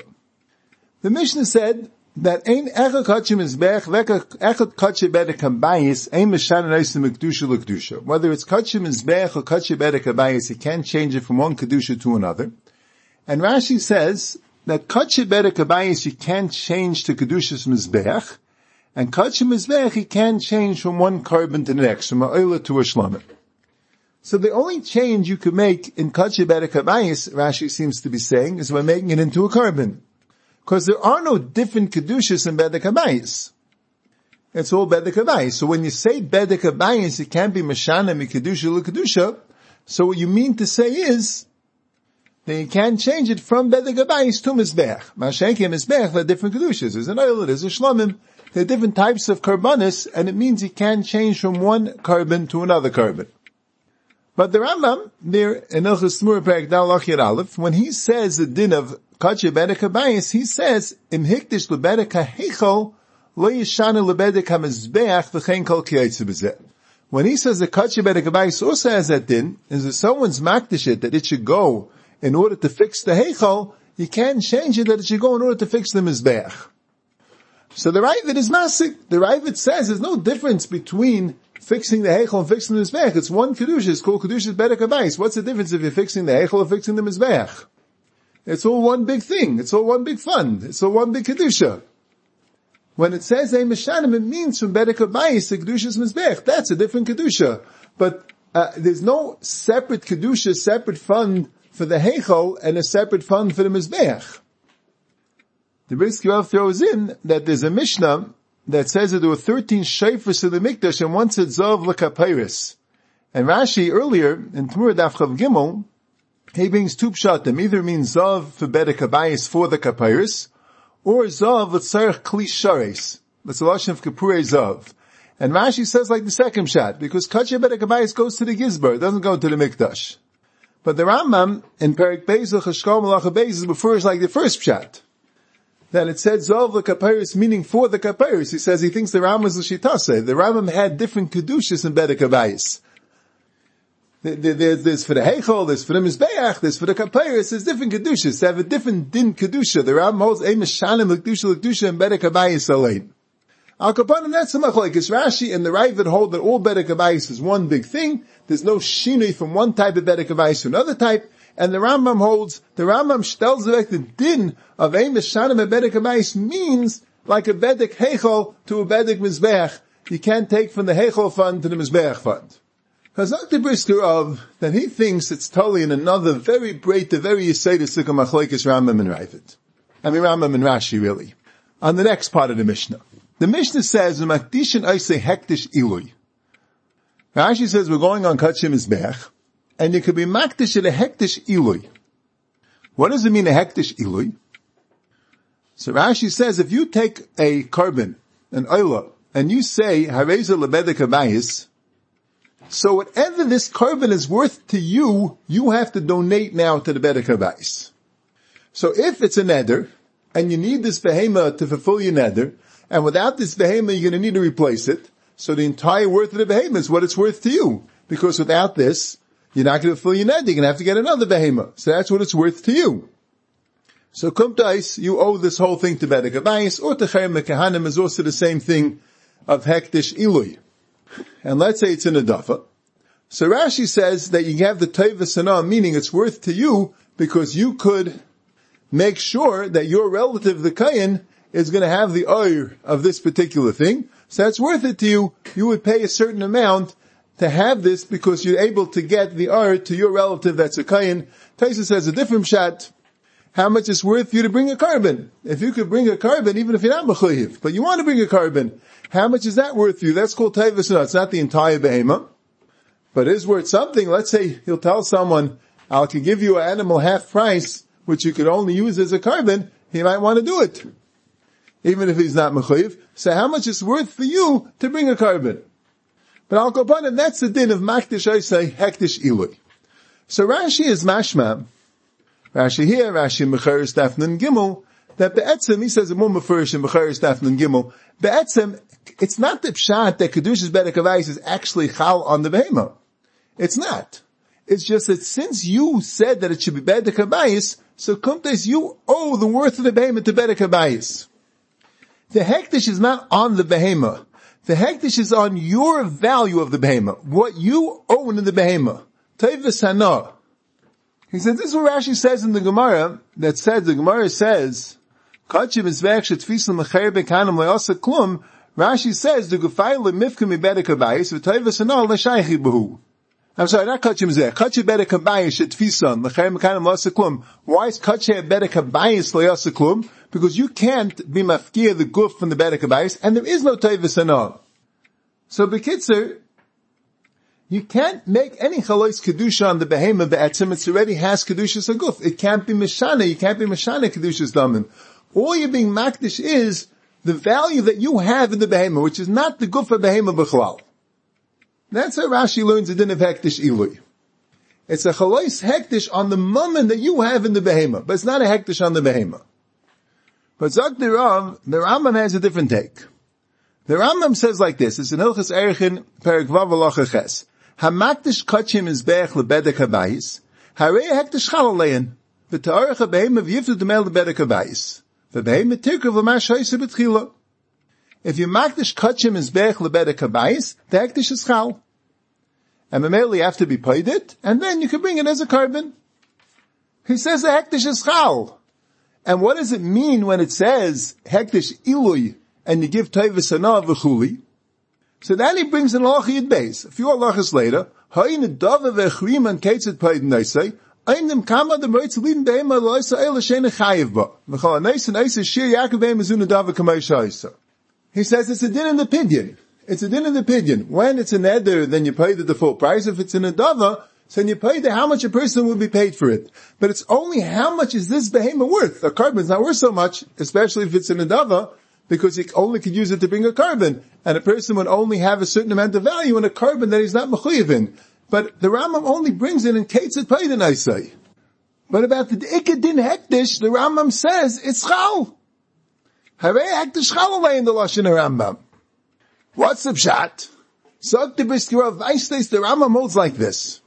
Speaker 2: The Mishnah said that ein echad kachim mizbech echad kachim bedek habayis ein mishanan osim kedusha lekdusha. Whether it's kachim mizbech or kachim bedek habayis, you can't change it from one kedusha to another. And Rashi says that kachim bedek habayis you can't change to kedushas mizbech, and kachim mizbech you can't change from one carbon to the next, from a oila to a shlamim. So the only change you could make in kachim bedek habayis, Rashi seems to be saying, is by making it into a carbon. Because there are no different kedushas in bedek habayis. It's all bedek habayis. So when you say bedek habayis, it can't be mashana mi kedusha lu kedusha. So what you mean to say is that you can't change it from bedek habayis to mizbech. Mashenke mizbech, there are different kedushas. There's an oil, there's a shlamim. There are different types of karbanis, and it means you can't change from one carbon to another carbon. But the Rambam, there in Ilchus Tamura Perek Dal Roch Yir Aleph, when he says the din of Kacheh Bedek HaBayis, he says, Im hikdish lebedek ha'heichol, lo yishana lebedek ha'mizbeach, v'chein kol kiyotze b'zeh. When he says the Kacheh Bedek HaBayis also has that din, is that someone's makdish it, that it should go in order to fix the heichol, you can't change it that it should go in order to fix the mizbeach. So the Ravid is masik. The Ravid says there's no difference between fixing the Heichel and fixing the Mizbeach. It's one Kedusha. It's called Kedusha's Bedek HaBayis. What's the difference if you're fixing the Heichel or fixing the Mizbeach? It's all one big thing. It's all one big fund. It's all one big Kedusha. When it says a Meshanim, it means from Bedek HaBayis to Kedusha's Mizbeach. That's a different Kedusha. But uh, there's no separate Kedusha, separate fund for the Heichel and a separate fund for the Mizbeach. The Brisker Rav throws in that there's a Mishnah that says that there were thirteen shayfers to the Mikdash and one said Zav l'Kapeiris. And Rashi earlier, in Tmur Daf Chav Gimel, he brings two pshatim. Either means Zav for Bedek HaBayis for the Kapeiris, or Zav l'Tzarech Kli Shares. That's a lashon of Kapurei Zav. And Rashi says like the second pshat, because Kachya Bedek HaBayis goes to the Gizbar, it doesn't go to the Mikdash. But the Rambam in Perik Beis Chashkal Malacha Beis refers like the first pshat. That it said Zov l'Kapeiris, meaning for the Kapeiris. He says he thinks the Rambam is l'Shitase. The Rambam had different Kedushas in Bedek HaBayis. There's for the Heichel, there's for the Mizbeach, there's for the Kapeiris, there's different Kedushas. They have a different din Kedusha. The Rambam holds a Meshanim l'Kedusha l'Kedusha in Bedek HaBayis alein. Al Kapanim, that's a machlokes. Rashi and the Ravid hold that all Bedek HaBayis is one big thing. There's no shinui from one type of Bedek HaBayis to another type. And the Rambam holds, the Rambam stelz the din of a Meshanim and Bedek HaBayis means like a Bedek Heichel to a Bedek Mizbeach. You can't take from the Heichel fund to the Mizbeach fund. Because Doctor Brisker of, that he thinks it's totally in another very great, the very Yisaytis Sikha Machlokes Rambam and Ravid. I mean Rambam and Rashi really. On the next part of the Mishnah. The Mishnah says, Makdishin Oisei Hektish Ilui. Rashi says we're going on Kachim Mizbeach. And you could be makdish at a hektish ilui. What does it mean a hektish ilui? So Rashi says if you take a carbon, an oila, and you say hareza lebedek habayis, so whatever this carbon is worth to you, you have to donate now to the bedek habayis. So if it's a neder, and you need this behema to fulfill your neder, and without this behema you're going to need to replace it, so the entire worth of the behema is what it's worth to you. Because without this, you're not going to fill your neder, you're going to have to get another behema. So that's what it's worth to you. So kumtais, you owe this whole thing to Bedek HaBayis, or to Cherem Mekahanim is also the same thing of Hektish Ilui. And let's say it's in a dafa. So Rashi says that you have the Teva Sanah, meaning it's worth to you because you could make sure that your relative, the Kayin, is going to have the oir of this particular thing. So that's worth it to you. You would pay a certain amount to have this because you're able to get the oir to your relative that's a Kayin. Taisa says a different shot. How much it's worth for you to bring a carbon? If you could bring a carbon, even if you're not mechuyev, but you want to bring a carbon, how much is that worth for you? That's called Teva Sanah. It's not the entire behema, but it is worth something. Let's say he'll tell someone, I can give you an animal half price, which you could only use as a carbon. He might want to do it, even if he's not mechuyev. So how much is worth for you to bring a carbon? But I'll go upon it. That's the din of makdish oisei hektish ilui. So Rashi is mashma. Rashi here, Rashi in Mecharis Dafnan Gimel, that be'etzem, he says a more mefurish in Mecharis Dafnan Gimel, be'etzem, it's not the pshat that Kedushas Bedek HaBayis is actually chal on the behema. It's not. It's just that since you said that it should be Bedek HaBayis, so kumtes, you owe the worth of the behema to Bedek HaBayis. The hektish is not on the behema. The hektish is on your value of the behema, what you own in the behema. Teva Sanah. He said, this is what Rashi says in the Gemara, that says, the Gemara says, Kachim Mizbeach shetfisam l'cher bekanam le'asa klum, Rashi says, the Gufay le'mifka mi bedek habayis, v'tayva sanal l'shaychi b'hu. I'm sorry, not Kachim Mizbeach, Kachim bedek habayis shetfisam l'cher bekanam le'asa klum. Why is Kachim bedek habayis le'asa klum? Because you can't be mafkia the guf from the bedek habayis, and there is no tayva sanal. So, Bekitzer, you can't make any chalois kedusha on the behema be'etzim. It already has kedushas aguf. It can't be mishana. You can't be mishana kedushas damin. All you're being makdish is the value that you have in the behema, which is not the guf of behema b'chlal. That's how Rashi learns the din of hektish ilui. It's a chalois hektish on the moment that you have in the behema, but it's not a hektish on the behema. But Zak the Rav, the Rambam has a different take. The Rambam says like this. It's in Hilchas Erechin, Perek Vav Halacha Ches. Hamakdish kachim is be'ech lebedek habayis. Harei hektish chal alein. V'ta'orech ha-behem v'yiftu demel lebedek habayis. V'behem etirkav l'mash ha'isa b'tchila. If you makdish kachim mizbech lebedek habayis, the hektish is chal. And immediately you have to be paid it, and then you can bring it as a carbon. He says the hektish is chal. And what does it mean when it says hektish ilui, and you give tayvis hana v'chuli? So then he brings an halacha yid beis. A few halachas later, ha'in dava v'echrim and ketzit paid neisei, ein dem kama dem reitz lieben beima loisa eila shene chayiv ba. V'chal neis and eis shir yaakov beima zuna dava kamei shaisa. He says it's a din in the pidyon. It's a din in the pidyon. When it's an eder, then you pay the full price. If it's an adava, so then you pay the how much a person would be paid for it. But it's only how much is this behemoth worth. A carbon is not worth so much, especially if it's an adava, because you only could use it to bring a carbon. And a person would only have a certain amount of value in a carbon that he's not mechuyev in. But the Rambam only brings it in Ketzit Paiden, I say. But about the Ikka Din Hektish, the Rambam says, it's Chal. Harei Hektish Chal away in the Lashon Rambam. What's the pshat? So the Briskira Vaistes, the Rambam holds like this.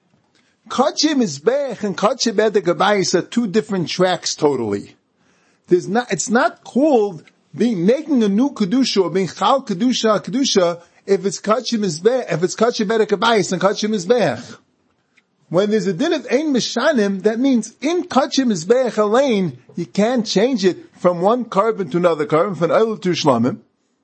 Speaker 2: Kachi Mizbech and Kachi Bedek Abayis are two different tracks totally. There's not, it's not called being, making a new Kedusha or being Chal Kedusha, Kedusha, if it's Kachi Mizbech, if it's Kachi Bedek Abayis and Kachi Mizbech. When there's a din of Ein Mishanim, that means in Kachi Mizbech Alain, you can't change it from one carbon to another carbon, from Eil to Shlamim.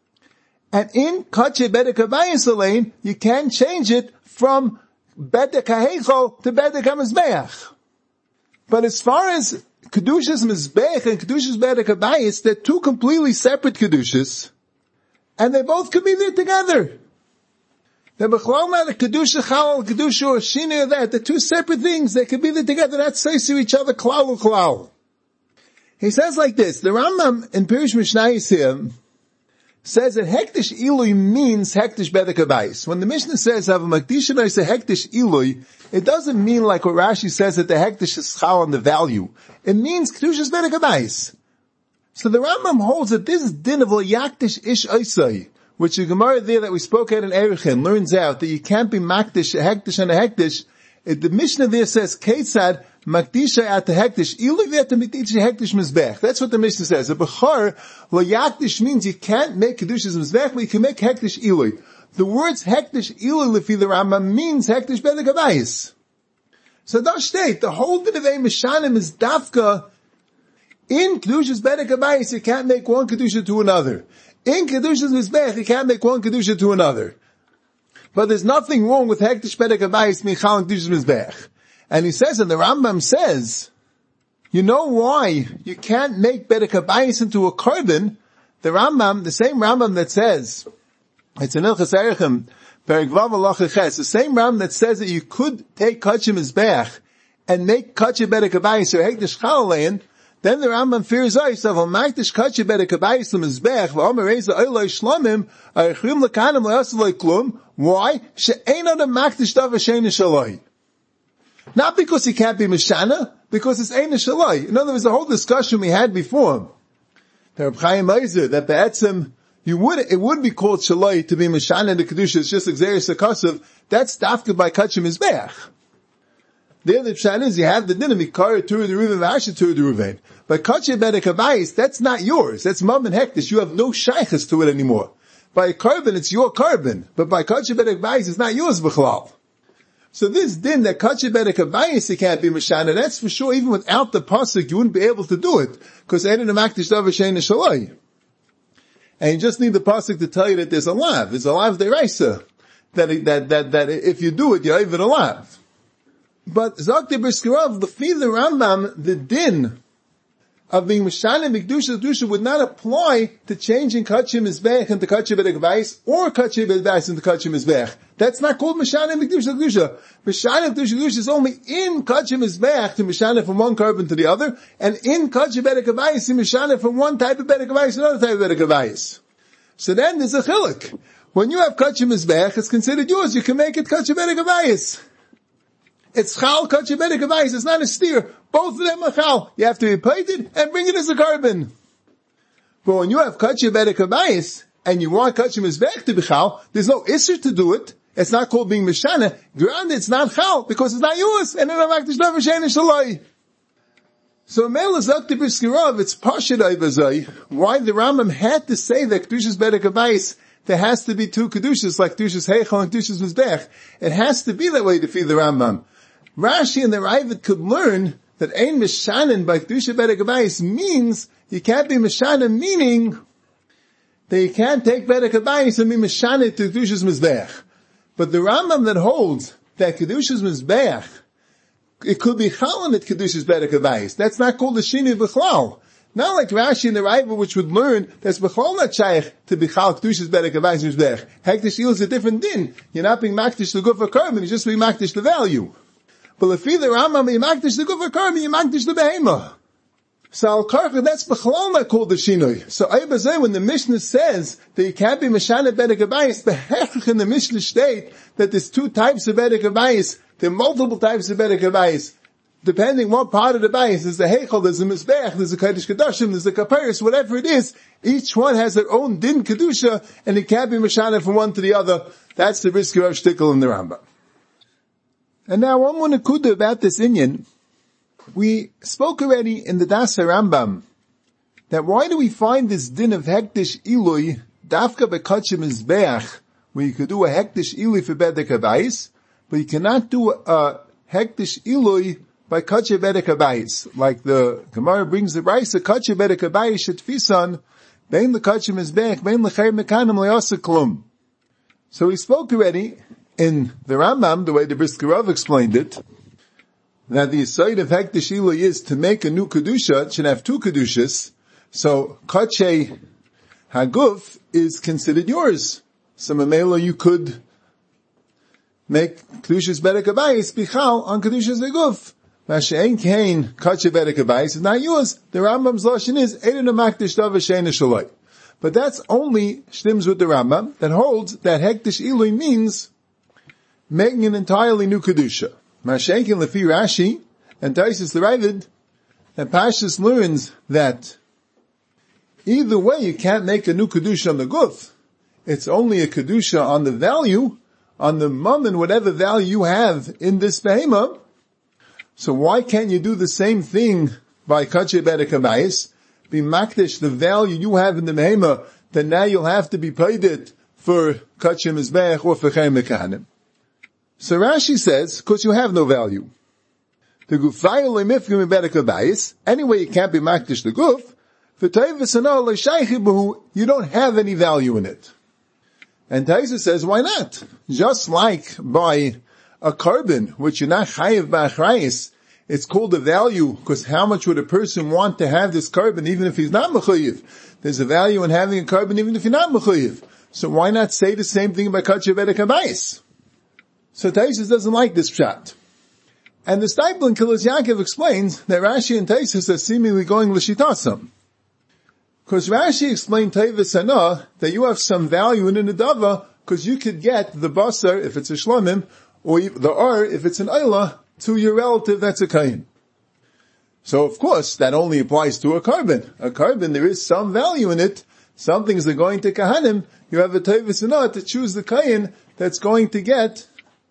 Speaker 2: And in Kachi Bedek Abayis Alain, you can't change it from Bedek HaHeichel to Bedek HaMizbeach. But as far as Kedushas Mizbeach and Kedushas Bedek HaBayis, they're two completely separate Kedushas, and they both could be there together. They're B'chlal not a Kedusha Chal, Kedusha or Shina or that. They're two separate things. They could be there together. That says to each other, Klal Klal. He says like this, the Rambam in Pirush Mishnayos here says that Hektish Ilui means Hektish Bedek HaBayis. When the Mishnah says, have a Makdisha I say Hektish Ilui, it doesn't mean like what Rashi says that the Hektish is Chal on the value. It means Kedusha's Bedek HaBayis. So the Rambam holds that this din of Yaktish Ish Oisai, which the Gemara there that we spoke at in Erechin learns out that you can't be Makdish, a Hektish and a Hektish. It, the Mishnah there says, Ketzad, Makdisha at the Hektish, Ilui at the Makdisha Hektish Mizbech. That's what the Mishnah says. A Bechar, Lo Yaktish means you can't make Kedushas Mizbech, but you can make Hektish Ilui. The words Hektish Ilui, Lefi the Rambam, means Hektish Bedek HaBayis. So that's state, the whole bit of a Mishanim is Dafka. In Kedushas Bedek HaBayis, you can't make one Kedusha to another. In Kedushas Mizbech, you can't make one Kedusha to another. But there's nothing wrong with Hektish Bedek HaBayis, Michal and Kedushas Mizbech. And he says, and the Rambam says, you know why you can't make Bedek HaBayis into a carbon? The Rambam, the same Rambam that says, it's in Ilchas Erechem, Perek Vav Halacha Ches, the same Rambam that says that you could take Kachim Mizbech and make Kachim Bedek HaBayis or Hektish Chal Alein. Then the Rambam fears us of a Makdish Kachim Bedek HaBayis Mizbech v'Omer Reza Oiloi Shlomim Arichrim Lekanim Le'asaloi Klum. Why? She'ein on a Makdish Dav Hashem Shaloi. Not because he can't be Mishana, because it's Ein Shaloi. In other words, the whole discussion we had before, the Reb Chaim Eiser, that Be'etzim, you would, it would be called Shaloi to be Mishana in the Kedusha, it's just Xeris HaKasav, that's dafka by Kachim Mizbech. There the pshat is, you have the din of Mikar, Tur Deruven, Vasha Tur Deruven. But Kachim Bedek HaBayis, that's not yours. That's Mam and Hektish. You have no shaykhs to it anymore. By a carbon, it's your carbon. But by Kachim Bedek HaBayis, it's not yours, B'chlal. So this din that Kachim Bedek HaBayis, it can't be Mishana, that's for sure, even without the pasuk, you wouldn't be able to do it. Because Ein Makdish Dav Hashem Shaloi. And you just need the pasuk to tell you that there's a lav. There's a lav deraisa. That, that, that, that if you do it, you're even a lav. But Zakti Briskirav, the fee the Rambam, the din of being Mishana Mikdusha Kedusha would not apply to changing Kachim Mizbech into Kachim Bedek HaBayis or Kachim Bedek HaBayis into Kachim Mizbech. That's not called Mishana Mikdusha Kedusha. Mishana Mikdusha Kedusha is only in Kachim Mizbech to Mishana from one carbon to the other, and in Kachim Bedek HaBayis to Mishana from one type of Bedek HaBayis to another type of Bedek HaBayis. So then there's a chiluk. When you have Kachim Mizbech, it's considered yours. You can make it Kachim Bedek HaBayis. It's Chal Kachim Bedek HaBayis. It's not a steer. Both of them are Chal. You have to be painted and bring it as a carbon. But when you have Kachim Bedek HaBayis and you want Kachim Mizbech to be Chal, there's no Isser to do it. It's not called being Mishana. Granted, it's not Chal because it's not yours. And then I'm Makdish Dav Hashem Shaloi. So Mela Zakti Briskirov, it's Pashid Aivazai, why the Rambam had to say that Kedushas Bedek Habayis, there has to be two Kedushas, like Kedushas Heichal and Kedushas Mizbech. It has to be that way to feed the Rambam. Rashi and the Ravid could learn that Ein Mishanin by Kedushas Bedek Habayis means you can't be Mishanin, meaning that you can't take Bedek Habayis and be Mishanin to Kedushas Mizbech. But the Rambam that holds that Kedushas Mizbech, it could be Chalan at Kedushas Bedek Habayis. That's not called the Shini B'chlal. Not like Rashi and the Raiva, which would learn that's B'chlal not Shaykh to be Chal Kedushas Bedek Habayis Mizbech. Hektish Il is a different din. You're not being Makdish the Guf Carbon, you're just being Makdish the value. But if either Rambam, you're Makdish the Guf Carbon, you're Makdish the Behemah. So Al Karcha, that's B'chlal not called the Shinoi. So Aybazay, when the Mishnah says that you can't be Mashana Bedek Habayis, the Hechach in the Mishnah state that there's two types of Bedek Habayis. There are multiple types of Bedek Habayis. Depending what part of the bayis, there's a heichel, there's a mizbech, there's a kaddish kedushim, there's a kaparis, whatever it is, each one has their own din kedusha, and it can't be mashana from one to the other. That's the Brisker of Shtickle in the Rambam. And now one more nekuda about this inyan. We spoke already in the Dasa Rambam that why do we find this din of hektish ilui dafka bekachim mizbech, where you could do a hektish ilui for Bedek Habayis, but you cannot do a hektish ilui by Kache Bedek Habayis. Like the Gemara brings the Raisa, Kache Bedek Habayis Shetfisan, Bein L'Kache Mizbech, Bein L'Chayr Mekanim L'Yasa Klum. So we spoke already in the Rambam, the way the Brisker Rav explained it, that the side of Hektish Ilui is to make a new Kedusha, it should have two Kedushas, so Kache Haguf is considered yours. So Mamela you could make Kedushas Bedek Habayis Bichal on Kedushas Haguf. Mashein Kain Kache Bedek Habayis is not yours. The Rambam's lashon is Eidon Makdish Davar Shein Shaloi. But that's only shtims with the Rambam that holds that Hektish Ilui means making an entirely new Kedusha. Mashein Kain Lefi Rashi and Taisus the Ravid, and Pashtus learns that either way you can't make a new Kedusha on the Guf. It's only a Kedusha on the value, on the mum and whatever value you have in this behemah. So why can't you do the same thing by Kache Bedek Habayis? Be makdish the value you have in the behemah, then now you'll have to be paid it for Kache Mizbech or for Chayim Mekanim. So Rashi says, because you have no value. The Gufayel Lemifkim Bedek Habayis, anyway you can't be makdish the Guf, for Taivis and all Shaychi, you don't have any value in it. And Taisa says, why not? Just like by a carbon, which you're not chayiv b'achrayis, it's called a value, because how much would a person want to have this carbon, even if he's not mechayiv? There's a value in having a carbon, even if you're not mechayiv. So why not say the same thing about Kache Bedek Habayis? So Taisus doesn't like this pshat. And the Steipler in Kilas Yaakov explains that Rashi and Taisus are seemingly going l'shitasam. Because Rashi explained Tevis Hana that you have some value in a nedava, because you could get the basar, if it's a shlamim, or the ar, if it's an ayla, to your relative that's a kain. So of course, that only applies to a carbon. A carbon, there is some value in it. Some things are going to kahanim. You have a tevis anah to choose the kain that's going to get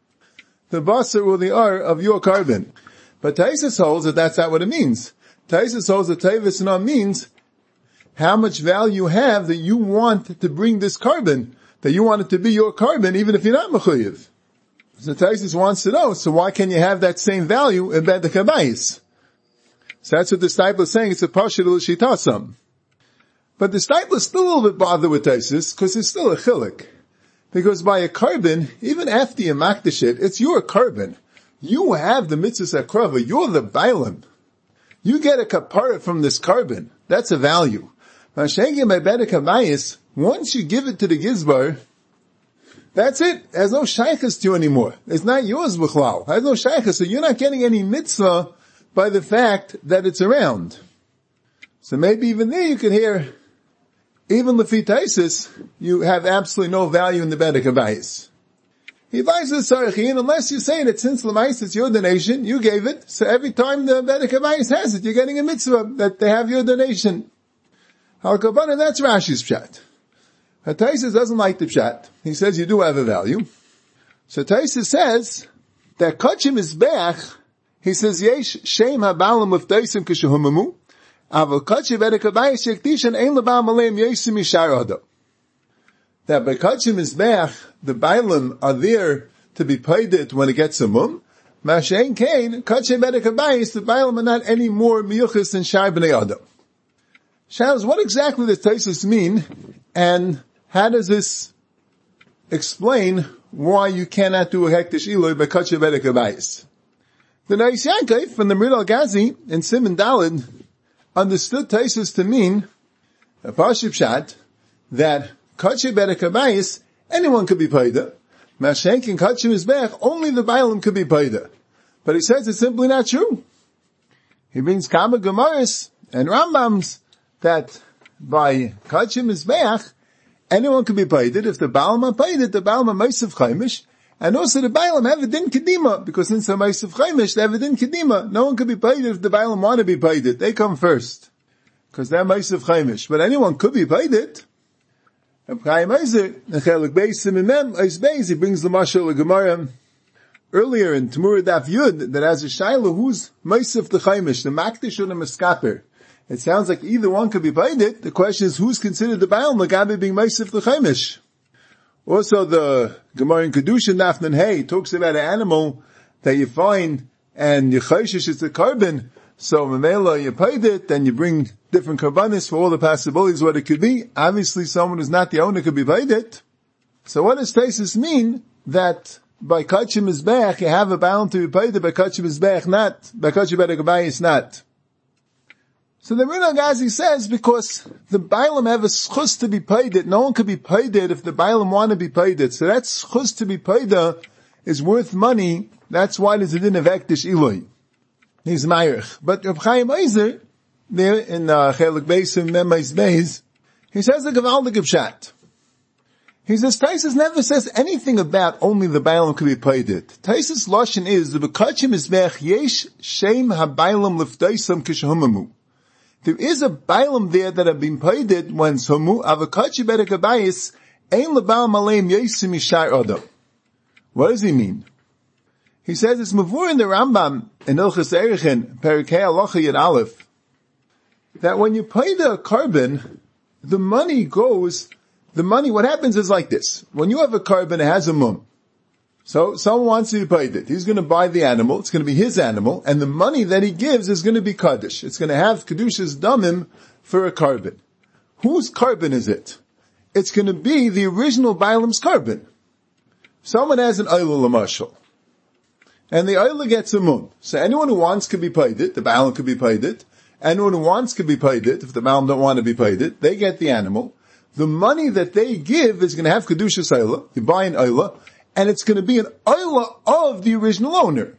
Speaker 2: the basar or the ar of your carbon. But Taisus holds that that's not what it means. Taisus holds that tevis anah means how much value you have that you want to bring this carbon, that you want it to be your carbon even if you're not mechuyev. So Taisus wants to know, so why can you have that same value in Bedek Habayis? So that's what the Steipler is saying, it's a Pashut L'Shitasam. But the Steipler is still a little bit bothered with Taisus, because it's still a chilik. Because by a carbon, even after you makdish it, it's your carbon. You have the mitzvah akrava, you're the bailam. You get a kapara from this carbon. That's a value. Mashengi by Bedek Habayis, once you give it to the Gizbar, that's it. It has no shaykhs to you anymore. It's not yours, b'chlal. It has no shaykhs, so you're not getting any mitzvah by the fact that it's around. So maybe even there you could hear, even Lefi Taisus, you have absolutely no value in the Bedek Habayis. He buys the Sarachin, unless you're saying that since Lamais it's your donation, you gave it, so every time the Bedek Habayis has it, you're getting a mitzvah that they have your donation. Al-Kabana, that's Rashi's pshat. Taisus doesn't like the pshat. He says you do have a value. So Taisus says that Kache Mizbech He says, Yesh shem habalam l'ftaisim kishehumamu, aval kachi bedek habayis yekdishan ein lebal maleim yesim yishar adam. That by kachi mizbeach, the bailam are there to be paid it when it gets a mum. Mashen kain, kachi bedek habayis, the bailam are not any more miyuchis than shar b'nei adam. Shabbos, what exactly does Taisus mean, and how does this explain why you cannot do a hektish iloi by kachi bedek habayis? The Nais Yankov from the Merid al-Ghazi in Simon Daled understood Taisus to mean a Pashib Shat that kachi bedek habayis, anyone could be paida. Mashenk and kachi mizbech, only the bailam could be paida. But he says it's simply not true. He brings Kama Gemaris and Rambams that by kachi mizbech, anyone could be paida. If the bailam are paida, the bailam are meisiv chaimish. And also the bailam have a din kedima, because since they're meisiv chaimish, they have a din kedima. No one could be paid if the bailam want to be paid it. They come first. Because they're meisiv chaimish. But anyone could be paid it. He brings the mashal of Gemara earlier in Temurah Daf Yud, that as a shayla, who's meisiv the chaimish, the makdish or the meskaper? It sounds like either one could be paid it. The question is, who's considered the bailam, the gabi being meisiv the chaimish? Also, the Gemara in Kedusha Nafnan Hay talks about an animal that you find and you chayshish it's a carbon. So Mamela, you paid it, then you bring different carbonis for all the possibilities what it could be. Obviously, someone who's not the owner could be paid it. So what does Taisus mean that by kachim mizbech you have a bound to be paid it, by kachim mizbech not, by kachim bedek habayis not? So the Merid al-Ghazi says because the bailam have a schus to be paid it. No one could be paid it if the bailam want to be paid it. So that schus to be paid is worth money. That's why there's a din of hektish iloi. He's ma'irich. But Reb Chaim Eiser, there in Chelik Beis and Memais Beis, he says the Gavaldik Pshat. He says Taisus never says anything about only the bailam could be paid it. Taisus lashon is the bekachim izbech yesh shem habailam lifdaisam kishahumamu. There is a bailam there that have been paid it when somu avakachi bedek habayis ein lebal maleim yesim yishar adam. What does he mean? He says it's mavur in the Rambam in Ilchas Erechin Perikei Halacha Yud Aleph that when you pay the carbon, the money goes. The money, what happens is like this: when you have a carbon, it has a mum. So someone wants to be paid it. He's going to buy the animal. It's going to be his animal, and the money that he gives is going to be kaddish. It's going to have kedushas damim for a carbon. Whose carbon is it? It's going to be the original bailam's carbon. Someone has an oila l'mashal, and the oila gets a mum. So anyone who wants could be paid it. The bailam could be paid it. Anyone who wants could be paid it. If the bailam don't want to be paid it, they get the animal. The money that they give is going to have kedushas oila. You buy an oila. And it's going to be an oila of the original owner.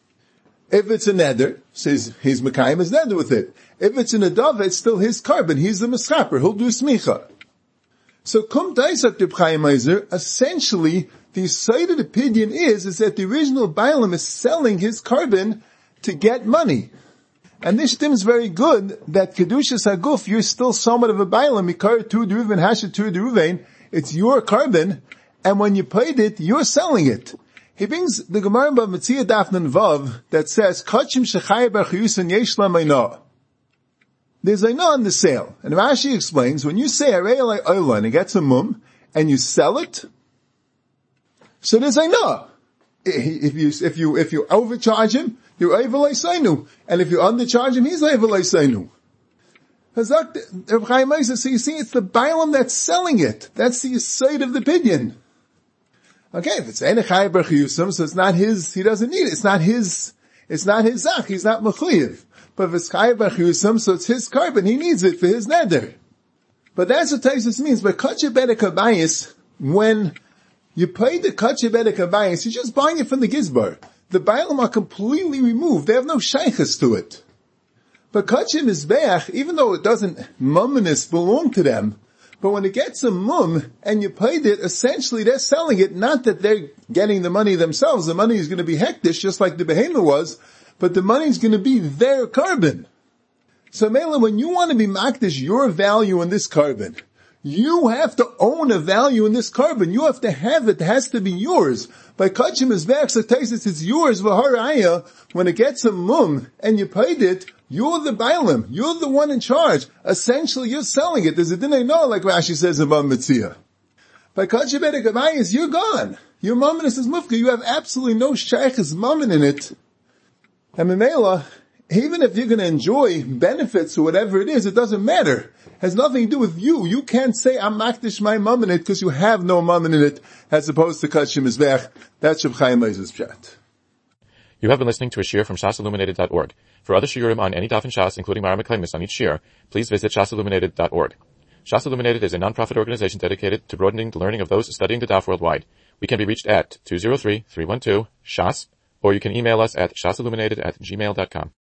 Speaker 2: If it's a neder, says he's mekayim his neder with it. If it's an adava, it's still his carbon. He's the mischaper. He'll do smicha. So kum daisak Reb Chaim Eiser, essentially, the cited opinion is, is that the original bailam is selling his carbon to get money. And this stem is very good, that kedushas haguf, you're still somewhat of a bailam, mikar tu deruven, hashet tu deruven, it's your carbon, and when you paid it, you're selling it. He brings the Gemara of Metzia Dafnan Vav that says, Kachim shechayah b'chayusin yesh la mainah. There's ainah on the sale. And Rashi explains, when you say arei alei oila and it gets a mum, and you sell it, so there's ainah. If you, if you, if you overcharge him, you're over leisainu. And if you undercharge him, he's over leisainu. So you see, it's the bailam that's selling it. That's the side of the opinion. Okay, if it's Enechai Berchiyusam, so it's not his, he doesn't need it. It's not his, it's not his zach, he's not mechuyev. But if it's Chai Berchiyusam, so it's his carbon, he needs it for his neder. But that's what Taisus means. By Kachi Bedek Habayis, when you pay the Kachi Bedek Habayis, you're just buying it from the Gizbar. The Bailam are completely removed. They have no shaykhs to it. But Kachi Mizbeach, even though it doesn't mumminus belong to them, but when it gets a mum and you paid it, essentially they're selling it, not that they're getting the money themselves. The money is going to be hektish, just like the behema was, but the money is going to be their carbon. So Mela, when you want to be makdish your value in this carbon, You have to own a value in this carbon. You have to have it. It has to be yours. By Kachim Mizbeach, so it's yours, v'haraya. When it gets a mum and you paid it, you're the bailim. You're the one in charge. Essentially, you're selling it. There's a dinay no, like Rashi says in Bam Mitzia. By Kachim Mizbeach, you're gone. Your mumminus is mufka. You have absolutely no shaykh's mummin in it. And Mimela, even if you're going to enjoy benefits or whatever it is, it doesn't matter. It has nothing to do with you. You can't say, I'm makdish my mum in it, because you have no mum in it, as opposed to Kachim Mizbeach. That's Reb Chaim Oiz's pshat.
Speaker 1: You have been listening to a shiur from shas illuminated dot org. For other shiurim on any daf in Shas, including Mara Meklemis on each shiur, please visit shas illuminated dot org. Shas Illuminated is a non-profit organization dedicated to broadening the learning of those studying the daf worldwide. We can be reached at two zero three, three one two, shas, or you can email us at shasilluminated at gmail dot com.